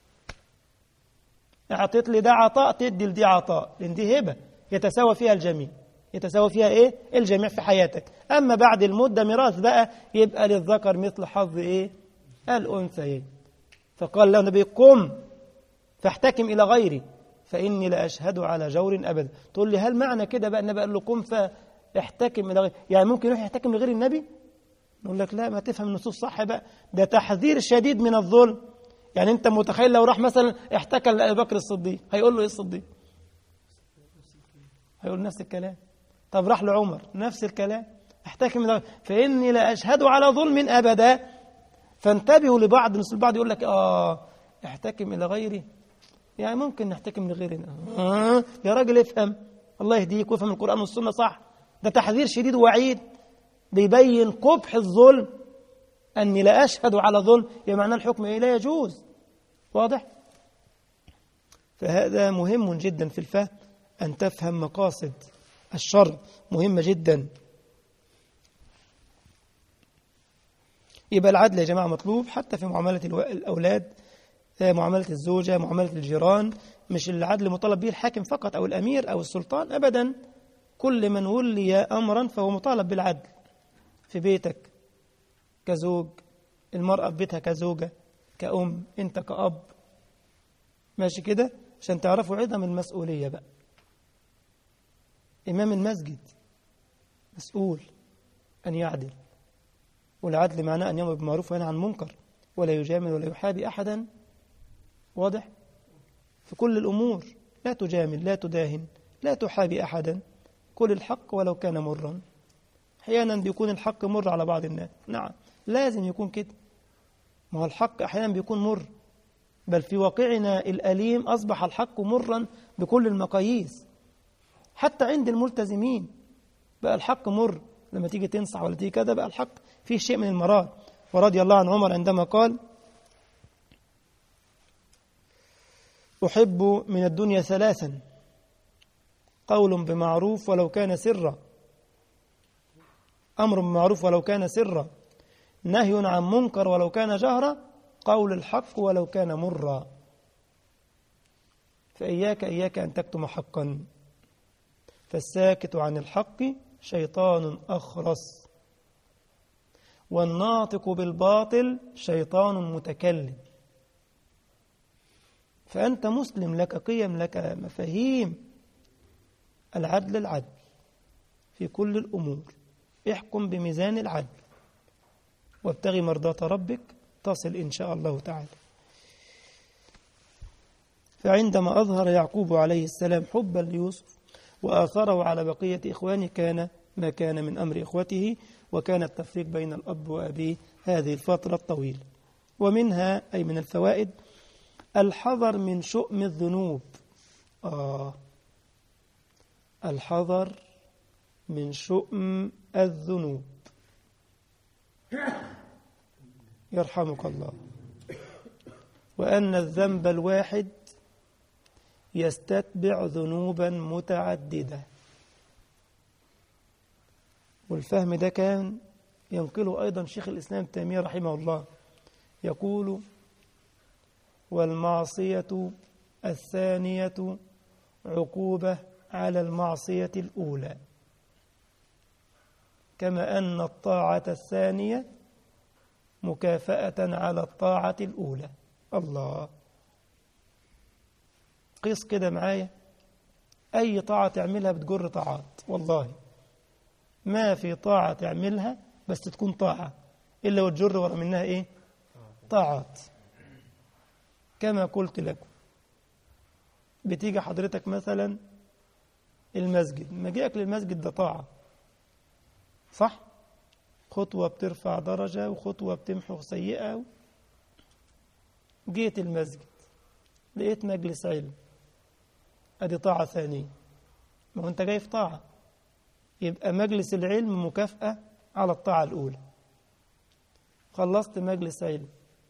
أعطيت لي ده عطاء تدي لدي عطاء، لأن دي هبة يتساوى فيها الجميع، يتساوى فيها إيه؟ الجميع في حياتك. أما بعد الموت ده ميراث بقى، يبقى للذكر مثل حظ إيه؟ الأنثيين. فقال له النبي قم فاحتكم إلى غيري فإني لا أشهد على جور أبدا. تقول لي هل معنى كده بقى النبي قال له قم فاحتكم إلى غيري، يعني ممكن يروح يحتكم لغير النبي؟ نقول لك لا، ما تفهم النصوص صح بقى، ده تحذير شديد من الظلم. يعني أنت متخيل لو راح مثلا احتكم لأبي بكر الصديق هيقول له إيه الصديق؟ هيقول نفس الكلام. طب راح لعمر نفس الكلام، احتكم إلى غيري فإني لا أشهد على ظلم أبدا. فانتبهوا لبعض، مثل البعض يقول لك آه احتكم إلى غيري، يعني ممكن نحتكم لغيرنا. آه يا راجل افهم، الله يهديك وافهم القرآن والسنة صح. ده تحذير شديد ووعيد بيبين قبح الظلم، أني لا أشهد على ظلم، يعني معنى الحكم إيه؟ لا يجوز. واضح؟ فهذا مهم جدا في الفهم، أن تفهم مقاصد الشرع مهمة جدا. يبقى العدل يا جماعة مطلوب حتى في معاملة الأولاد، معاملة الزوجة، معاملة الجيران. مش العدل مطالب به الحاكم فقط أو الأمير أو السلطان أبدا، كل من ولي أمرا فهو مطالب بالعدل في بيتك كزوج، المرأة في بيتها كزوجة، كأم، أنت كأب، ماشي كده، عشان تعرفوا عظم المسؤولية بقى. إمام المسجد مسؤول أن يعدل، والعدل معناه أن يأمر بالمعروف وينهى عن المنكر ولا يجامل ولا يحابي أحدا. واضح؟ في كل الأمور لا تجامل، لا تداهن، لا تحابي أحدا، كل الحق ولو كان مرا. أحيانا بيكون الحق مر على بعض الناس، نعم لازم يكون كده، ما هو الحق أحيانا بيكون مر، بل في واقعنا الأليم أصبح الحق مرا بكل المقاييس، حتى عند الملتزمين بقى الحق مر. لما تيجي تنصح ولا تيجي كذا بقى الحق فيه شيء من المرار. ورضي الله عن عمر عندما قال: أحب من الدنيا ثلاثا: قول بمعروف ولو كان سرا، أمر بمعروف ولو كان سرا، نهي عن منكر ولو كان جهرا، قول الحق ولو كان مرا. فإياك إياك أن تكتم حقا، فالساكت عن الحق شيطان أخرس، والناطق بالباطل شيطان متكلم. فأنت مسلم، لك قيم، لك مفاهيم. العدل العدل في كل الأمور، احكم بميزان العدل وابتغي مرضاة ربك تصل إن شاء الله تعالى. فعندما أظهر يعقوب عليه السلام حبا ليوسف وآثره على بقية إخوانه كان ما كان من أمر إخوته، وكان التفريق بين الأب وأبيه هذه الفترة الطويلة. ومنها أي من الفوائد الحذر من شؤم الذنوب. آه الحذر من شؤم الذنوب، يرحمك الله. وأن الذنب الواحد يستتبع ذنوبا متعددة. والفهم ده كان ينقله أيضا شيخ الإسلام تيمية رحمه الله، يقول: والمعصية الثانية عقوبة على المعصية الأولى، كما أن الطاعة الثانية مكافأة على الطاعة الأولى. الله، قيس كده معايا، أي طاعة تعملها بتجر طاعات، والله ما في طاعة تعملها بس تكون طاعة إلا وتجر ورا منها إيه؟ طاعات. كما قلت لكم، بتيجي حضرتك مثلا المسجد، مجيئك للمسجد ده طاعة، صح؟ خطوة بترفع درجة وخطوة بتمحو سيئة. جيت المسجد لقيت مجلس علم، أدي طاعة ثانية. ما هو أنت جاي في طاعة، يبقى مجلس العلم مكافأة على الطاعة الأولى. خلصت مجلس علم،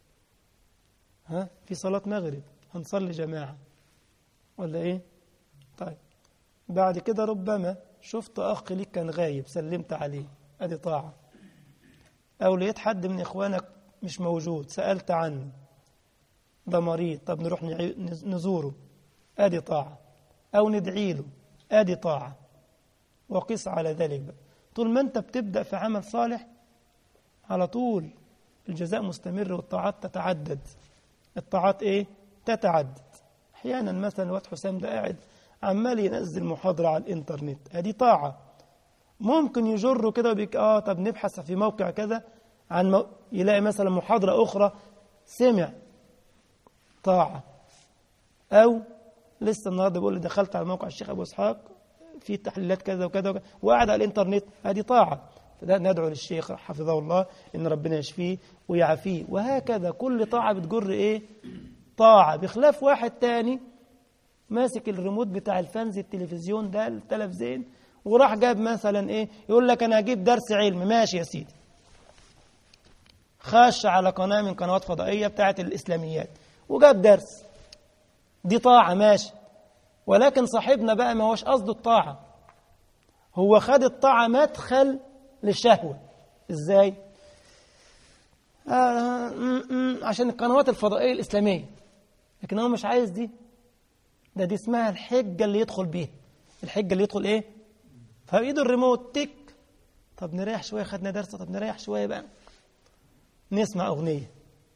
ها في صلاة مغرب هنصلي جماعة ولا إيه؟ طيب بعد كده ربما شفت أخ ليك كان غايب سلمت عليه، أدي طاعة. أو لقيت حد من إخوانك مش موجود سألت عنه، ده مريض، طب نروح نزوره، أدي طاعة. أو ندعي له، أدي طاعة. وقس على ذلك بقى. طول ما أنت بتبدأ في عمل صالح على طول الجزاء مستمر والطاعات تتعدد. الطاعات إيه؟ تتعدد. أحيانا مثلا الواد حسام ده قاعد عمال ينزل محاضرة على الإنترنت، أدي طاعة. ممكن يجره كده وبيك آه طب نبحث في موقع كذا عن مو... يلاقي مثلا محاضرة أخرى سمع، طاعة. أو لسه النهارده بيقول لي دخلت على موقع الشيخ أبو إسحاق في تحليلات كذا وكذا وكذا وقاعد على الإنترنت، هذه طاعة. فده ندعو للشيخ حفظه الله إن ربنا يشفيه ويعافيه. وهكذا كل طاعة بتجر إيه؟ طاعة. بخلاف واحد تاني ماسك الريموت بتاع الفانز التلفزيون ده التلفزيون وراح جاب مثلا إيه؟ يقول لك أنا هجيب درس علم، ماشي يا سيدي. خش على قناة من قنوات فضائية بتاعت الإسلاميات وجاب درس، دي طاعة، ماشي. ولكن صاحبنا بقى ما هوش قصده الطاعة، هو خد الطاعة مدخل للشهوة. ازاي؟ آه عشان القنوات الفضائية الإسلامية، لكن هو مش عايز دي. ده دي اسمها الحجة اللي يدخل بيها. الحجة اللي يدخل ايه؟ فبإيده الريموت تك، طب نريح شوية، خدنا درس، طب نريح شوية بقى نسمع أغنية.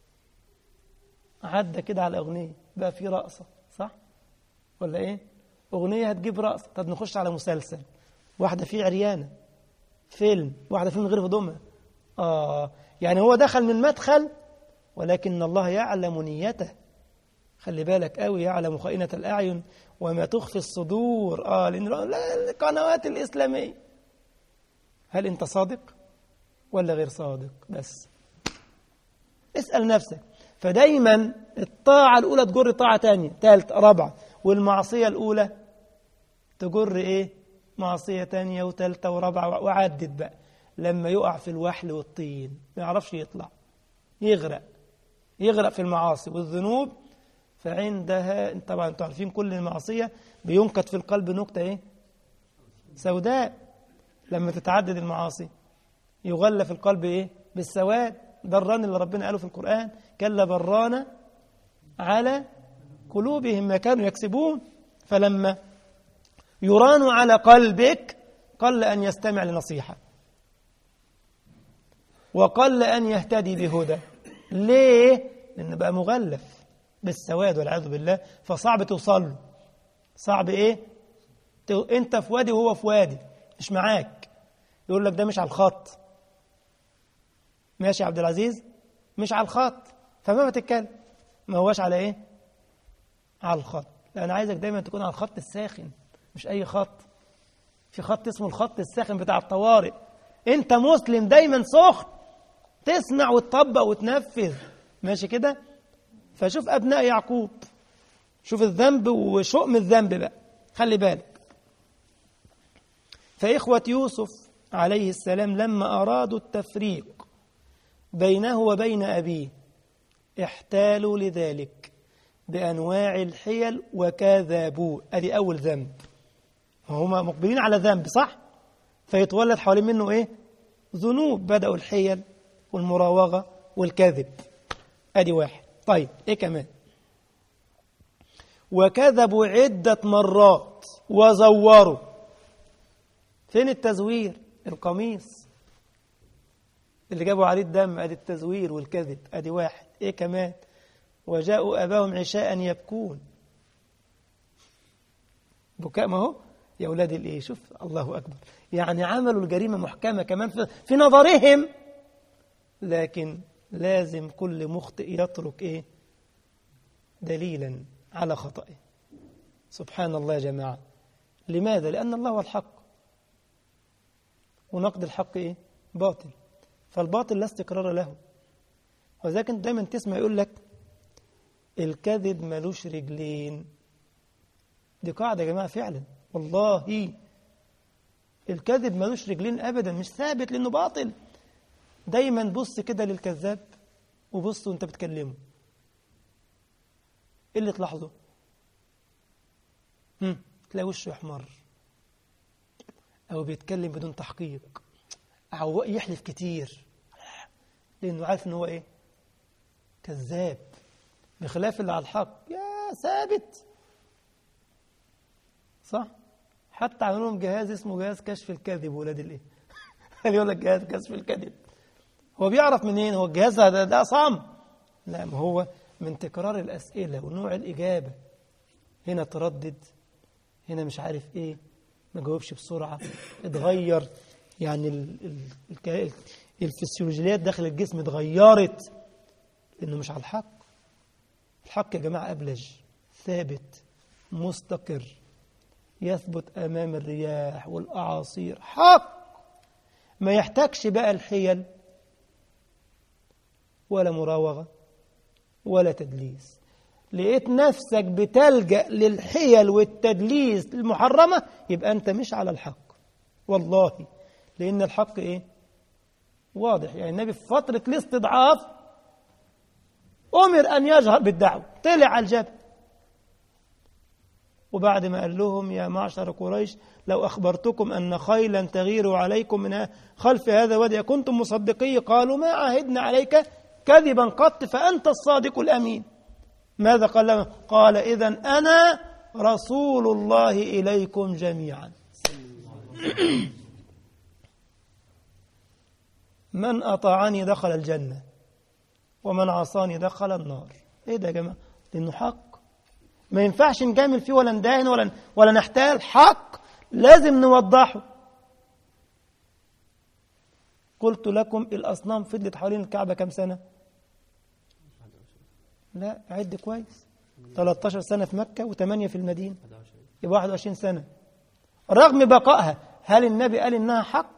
عدى كده على أغنية بقى في رقصة، صح؟ ولا ايه؟ أغنية هتجيب رقصة، طب نخش على مسلسل، واحدة فيه عريانة، فيلم، واحدة فيه من غير هدومها. آه يعني هو دخل من مدخل، ولكن الله يعلم نيته. خلي بالك قوي، يعلم خائنة الأعين وما تخفي الصدور. آه لأن القنوات الإسلامية، هل أنت صادق ولا غير صادق؟ بس اسأل نفسك. فدايما الطاعة الأولى تجر طاعة تانية ثالث رابعة، والمعصية الأولى تجر إيه؟ معصية تانية وثالثة ورابعة، وعدت بقى لما يقع في الوحل والطين ما يعرفش يطلع. يغرق يغرق في المعاصي والذنوب. فعندها طبعا انتم عارفين كل المعصية بينكت في القلب نكتة ايه سوداء. لما تتعدد المعاصي يغلى في القلب ايه بالسواد. ده الران اللي ربنا قاله في القرآن كلا بران على قلوبهم ما كانوا يكسبون. فلما يران على قلبك قل أن يستمع لنصيحة وقل أن يهتدي بهدى. ليه؟ لأنه بقى مغلف بالسواد والعياذ بالله. فصعب توصل له. صعب إيه؟ أنت في وادي وهو في وادي مش معاك. يقول لك ده مش على الخط. ماشي يا عبد العزيز مش على الخط. فما بتتكلم ما هواش على إيه؟ على الخط. لا أنا عايزك دايما تكون على الخط الساخن مش أي خط. في خط اسمه الخط الساخن بتاع الطوارئ. أنت مسلم دايما سخن تسمع وتطبق وتنفذ ماشي كده. فشوف أبناء يعقوب شوف الذنب وشؤم الذنب بقى خلي بالك. فإخوة يوسف عليه السلام لما أرادوا التفريق بينه وبين أبيه احتالوا لذلك بأنواع الحيل وكذبوا. أدي أول ذنب. هما مقبلين على ذنب صح. فيتولد حوالين منه إيه ذنوب. بدأوا الحيل والمراوغة والكذب. أدي واحد. طيب إيه كمان وكذبوا عدة مرات وزوروا. فين التزوير القميص اللي جابوا عليه الدم. أدي التزوير والكذب. أدي واحد. إيه كمان وجاءوا أباهم عشاء يبكون. بكاء ما هو يا أولاد الإيه. شوف الله أكبر. يعني عملوا الجريمة محكمة كمان في, في نظرهم. لكن لازم كل مخطئ يترك إيه دليلا على خطئه. سبحان الله يا جماعة. لماذا؟ لأن الله هو الحق ونقد الحق إيه باطل. فالباطل لا استقرار له. وذلك انت دايما تسمع يقول لك الكذب ملوش رجلين. دي قاعدة يا جماعة فعلا والله. الكذب ملوش رجلين أبدا مش ثابت لأنه باطل. دايما بص كده للكذاب وبص وانت بتكلمه. ايه اللي تلاحظه هم تلاقي وشه يحمر او بيتكلم بدون تحقيق او يحلف كتير لانه عارف ان هو ايه كذاب. بخلاف اللي على الحق يا ثابت صح. حتى عملوا لهم جهاز اسمه جهاز كشف الكذب. ولاد الايه اللي يقول لك جهاز كشف الكذب. هو بيعرف منين هو الجهاز ده ده صام. لا ما هو من تكرار الأسئلة ونوع الإجابة. هنا تردد هنا مش عارف إيه ما جاوبش بسرعة اتغير. يعني ال ال الفسيولوجيات داخل الجسم اتغيرت لأنه مش على الحق. الحق يا جماعة أبلج ثابت مستقر يثبت أمام الرياح والأعاصير. حق ما يحتاجش بقى الحيل ولا مراوغة ولا تدليس. لقيت نفسك بتلجأ للحيل والتدليس المحرمة يبقى أنت مش على الحق والله. لأن الحق إيه واضح. يعني النبي في فترة الاستضعاف أمر أن يجهر بالدعوة. طلع على الجبل وبعد ما قال لهم يا معشر قريش لو أخبرتكم أن خيلا تغير عليكم من خلف هذا وادي كنتم مصدقي. قالوا ما عهدنا عليك كذبا قط فأنت الصادق الأمين. ماذا قال لهم؟ قال إذن أنا رسول الله إليكم جميعا. من أطاعني دخل الجنة ومن عصاني دخل النار. إيه ده يا جماعة؟ لأنه حق ما ينفعش نجامل فيه ولا نداهن ولا ولا نحتال. حق لازم نوضحه. قلت لكم الأصنام فضلت حوالين الكعبة كم سنة؟ لا عد كويس. ثلاثة عشر سنة في مكة وثمانية في المدينة يبقى واحد وعشرين سنة. رغم بقائها هل النبي قال إنها حق؟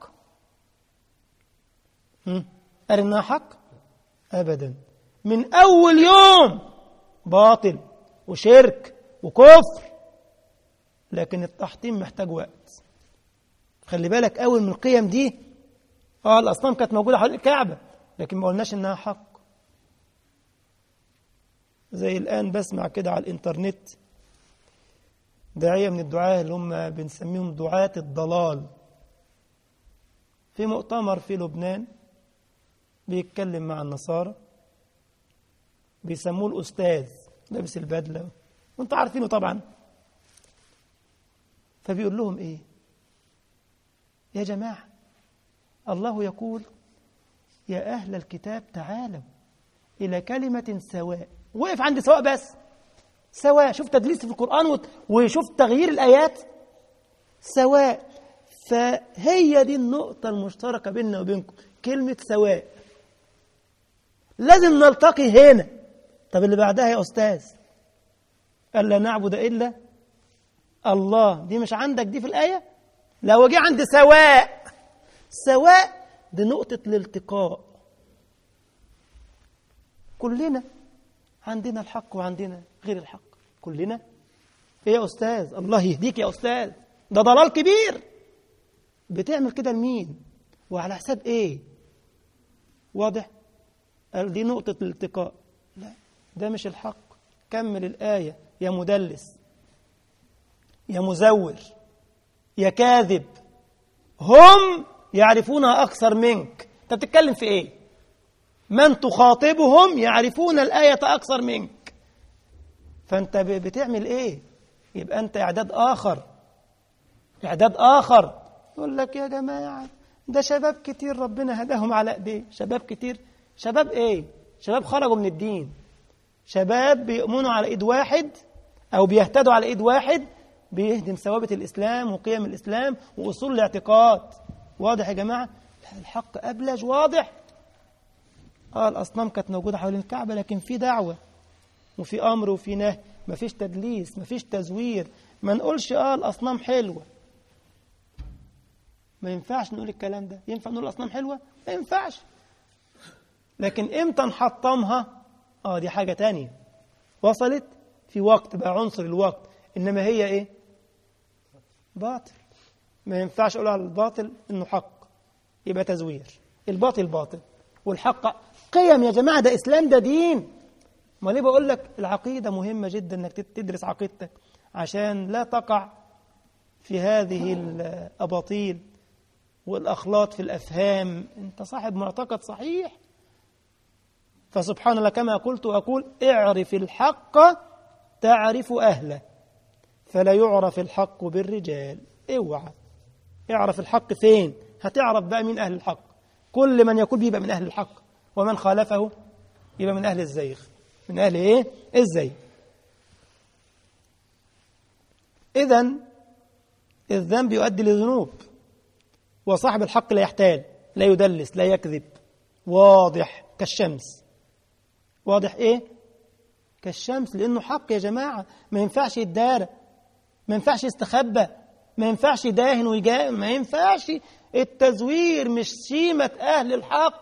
هم؟ قال إنها حق؟ أبدا. من أول يوم باطل وشرك وكفر. لكن التحطيم محتاج وقت. خلي بالك أول من القيم دي. آه الأصنام كانت موجودة حوالين الكعبة لكن ما قلناش إنها حق. زي الآن بسمع كده على الإنترنت داعية من الدعاة اللي هم بنسميهم دعاة الضلال في مؤتمر في لبنان بيتكلم مع النصارى، بيسموه الأستاذ، لابس البدلة وانتوا عارفينه طبعا. فبيقول لهم ايه؟ يا جماعة الله يقول يا أهل الكتاب تعالوا إلى كلمة سواء. وقف عند سواء بس، سواء. شوف تدليس في القرآن وشوف تغيير الآيات. سواء. فهي دي النقطة المشتركة بيننا وبينكم، كلمة سواء. لازم نلتقي هنا. طب اللي بعدها يا أستاذ قال لا نعبد إلا الله، دي مش عندك دي في الآية؟ لو جه عند سواء، سواء دي نقطة الالتقاء. كلنا عندنا الحق وعندنا غير الحق، كلنا. ايه يا أستاذ؟ الله يهديك يا أستاذ، ده ضلال كبير. بتعمل كده لمين وعلى حساب ايه؟ واضح؟ قال دي نقطة الالتقاء. لا، ده مش الحق. كمل الآية يا مدلس، يا مزور، يا كاذب. هم يعرفونها أكثر منك. أنت بتتكلم في إيه؟ من تخاطبهم يعرفون الآية أكثر منك، فأنت بتعمل إيه؟ يبقى أنت إعداد آخر، إعداد آخر. يقول لك يا جماعة ده شباب كتير ربنا هداهم على إيديه. شباب كتير؟ شباب إيه؟ شباب خرجوا من الدين، شباب بيؤمنوا على إيد واحد أو بيهتدوا على إيد واحد بيهدم ثوابت الإسلام وقيم الإسلام وأصول الاعتقاد. واضح يا جماعة؟ الحق أبلج واضح. آه الأصنام كانت موجودة حوالين الكعبة، لكن في دعوة وفي أمر وفي نهي، مفيش تدليس، مفيش تزوير. ما نقولش آه الأصنام حلوة، ما ينفعش نقول الكلام ده. ينفع نقول الأصنام حلوة؟ ما ينفعش. لكن إمتى نحطمها؟ آه دي حاجة تانية. وصلت في وقت بقى عنصر الوقت، إنما هي إيه؟ باطل. ما ينفعش أقول على الباطل إنه حق، يبقى تزوير. الباطل باطل والحق قيم يا جماعة. ده إسلام، ده دين. ما ليه بقول لك العقيدة مهمة جدا، إنك تدرس عقيدتك عشان لا تقع في هذه الأباطيل والأخلاط في الأفهام. أنت صاحب معتقد صحيح. فسبحان الله كما قلت وأقول اعرف الحق تعرف أهله، فلا يعرف الحق بالرجال. اوعى. اعرف الحق فين؟ هتعرف بقى من أهل الحق. كل من يقول بيبقى من أهل الحق، ومن خالفه يبقى من أهل الزيغ. من أهل إيه؟ الزيغ. إذن الذنب يؤدي لذنوب، وصاحب الحق لا يحتال، لا يدلس، لا يكذب. واضح كالشمس. واضح إيه؟ كالشمس، لأنه حق يا جماعة. ما ينفعش يتدارى، ما ينفعش يستخبى، ما ينفعش يداهن ويجاهن، ما ينفعش. التزوير مش شيمة أهل الحق.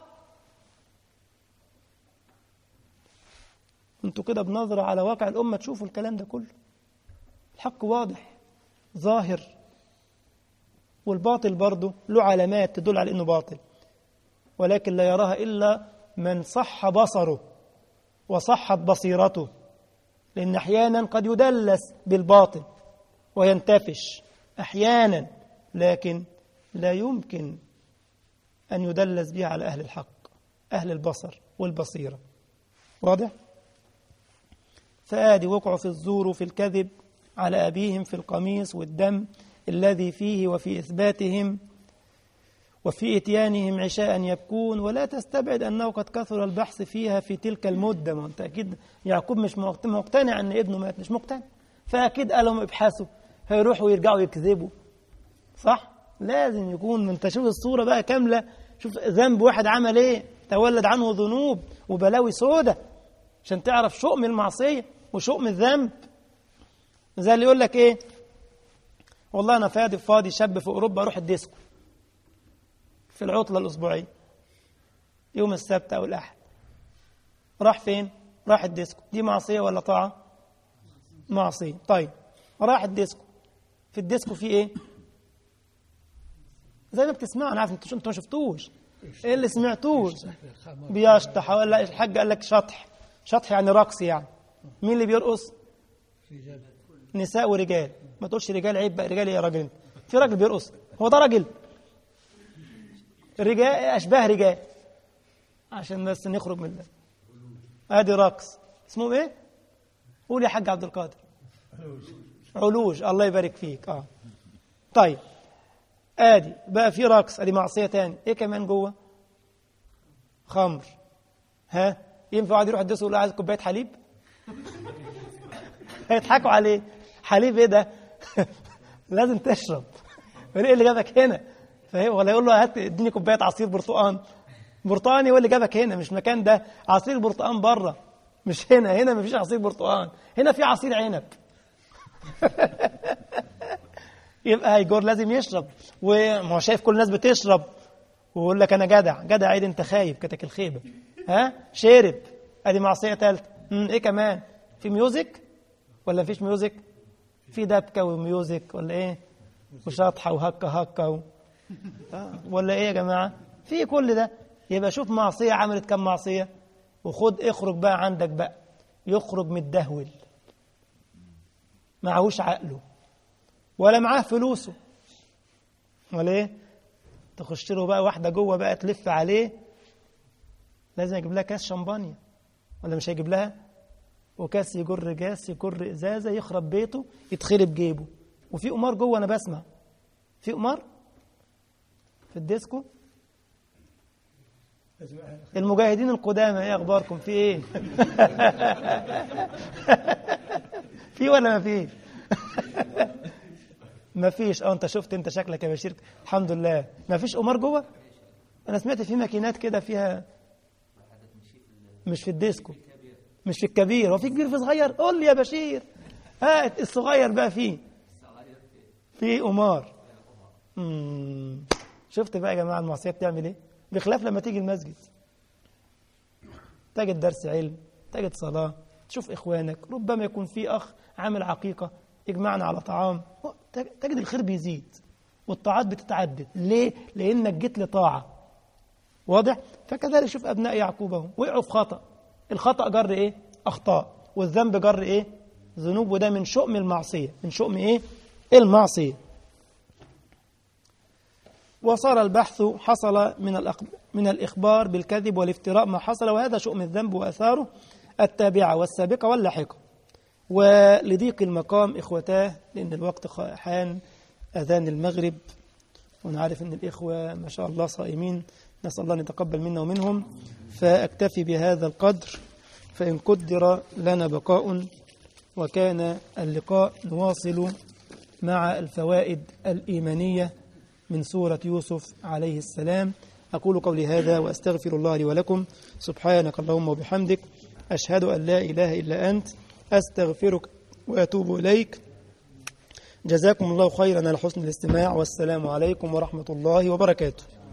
انتوا كده بنظرة على واقع الأمة تشوفوا الكلام ده كله. الحق واضح ظاهر، والباطل برضه له علامات تدل على أنه باطل، ولكن لا يراها إلا من صح بصره وصحت بصيرته. لأن أحيانا قد يدلس بالباطل وينتفش أحيانا، لكن لا يمكن أن يدلس به على أهل الحق، أهل البصر والبصيرة. واضح؟ فآدي وقعوا في الزور وفي الكذب على أبيهم في القميص والدم الذي فيه، وفي إثباتهم وفي إتيانهم عشاء يبكون. ولا تستبعد أنه قد كثر البحث فيها في تلك المدة. ما أنت أكيد يعقوب مش مقتنع أن ابنه مات، مش مقتنع، فأكيد قالوا ابحثوا، هيروحوا ويرجعوا يكذبوا. صح؟ لازم يكون. أنت شوف الصورة بقى كاملة، شوف ذنب واحد عمل إيه، تولد عنه ذنوب وبلاوي سودة، عشان تعرف شؤم المعصية وشؤم الذنب. زي اللي يقول لك إيه، والله أنا فاضي فاضي شاب في أوروبا أروح الديسكو في العطلة الأسبوعية يوم السبت أو الأحد. راح فين؟ راح الديسكو. دي معصية ولا طاعة؟ معصية. طيب راح الديسكو، في الديسكو في إيه؟ زي ما بتسمعوا، أنا عارف أنتوا ما شفتوش، إيه اللي سمعتوش؟ بيشطح. ولا الحاج قال لك شطح. شطح يعني رقص يعني. مين اللي بيرقص؟ نساء ورجال. ما تقولش رجال عيب بقى، رجال ايه يا راجل انت؟ في راجل بيرقص؟ هو ده راجل؟ رجال اشباه رجال، عشان بس نخرج من ده. ادي رقص اسمه ايه؟ قول يا حاج عبد القادر. علوج. الله يبارك فيك. اه طيب ادي بقى في رقص، ادي معصيه تاني. ايه كمان جوه؟ خمر. ها ينفع واحد يروح يدوس يقول له عايز كوبايه حليب؟ هيضحكوا عليه. حليب ايه ده؟ لازم تشرب. ايه اللي جابك هنا؟ فاهم؟ ولا يقول له هات اديني كوبايه عصير برتقان. برتقاني هو اللي جابك هنا، مش مكان ده. عصير برتقان بره، مش هنا. هنا مفيش عصير برتقان، هنا في عصير عنب. يبقى هيجور لازم يشرب، وما هو شايف كل الناس بتشرب ويقول لك انا جدع. جدع عيد انت خايب كتك الخيبه. ها شرب. ادي معصيه ثالثه. ايه كمان؟ في ميوزك ولا مفيش ميوزك؟ في دبكه وميوزك ولا ايه؟ وشطحه وهكه هكه و... آه. ولا ايه يا جماعه؟ في كل ده. يبقى شوف معصيه عملت كم معصيه، وخد اخرج بقى عندك بقى. يخرج متدهول، معهوش عقله ولا معاه فلوسه ولا ايه؟ تخش له بقى واحده جوه بقى تلف عليه، لازم يجيب لها كاس شمبانيا ولا مش هيجيب لها؟ وكاس يجر كاس يجر ازازه، يخرب بيته، يتخرب جيبه. وفي قمار جوه، انا بسمع في قمار في الديسكو. المجاهدين القدامى ايه اخباركم؟ في ايه؟ في ولا ما فيش؟ ما فيش. اه انت شفت، انت شكلك يا بشير الحمد لله. ما فيش قمار جوه. انا سمعت في ماكينات كده فيها. مش في الديسكو، مش في الكبير. هو في كبير في صغير؟ قول لي يا بشير. هات الصغير بقى. فيه في قمار. امم شفت بقى يا جماعه المعصيه بتعمل ايه؟ بخلاف لما تيجي المسجد تجد درس علم، تجد صلاه، تشوف اخوانك. ربما يكون في اخ عامل عقيقه يجمعنا على طعام، تجد الخير بيزيد والطاعات بتتعدد. ليه؟ لانك جيت لطاعه. واضح؟ فكذلك شوف ابناء يعقوب اهو وقعوا في خطأ. الخطأ جر ايه؟ اخطاء. والذنب جر ايه؟ ذنوب. وده من شؤم المعصيه. من شؤم ايه؟ المعصيه. وصار البحث حصل من من الإخبار بالكذب والافتراء ما حصل، وهذا شؤم الذنب وأثاره التابعة والسابقة واللاحقة. ولضيق المقام إخوتاه، لأن الوقت حان أذان المغرب، ونعرف أن الإخوة ما شاء الله صائمين، نسأل الله أن يتقبل منا ومنهم. فأكتفي بهذا القدر، فإن قدر لنا بقاء وكان اللقاء نواصل مع الفوائد الإيمانية من سورة يوسف عليه السلام. أقول قولي هذا وأستغفر الله لي ولكم. سبحانك اللهم وبحمدك، أشهد أن لا إله إلا أنت، أستغفرك وأتوب إليك. جزاكم الله خيرا على حسن الاستماع، والسلام عليكم ورحمة الله وبركاته.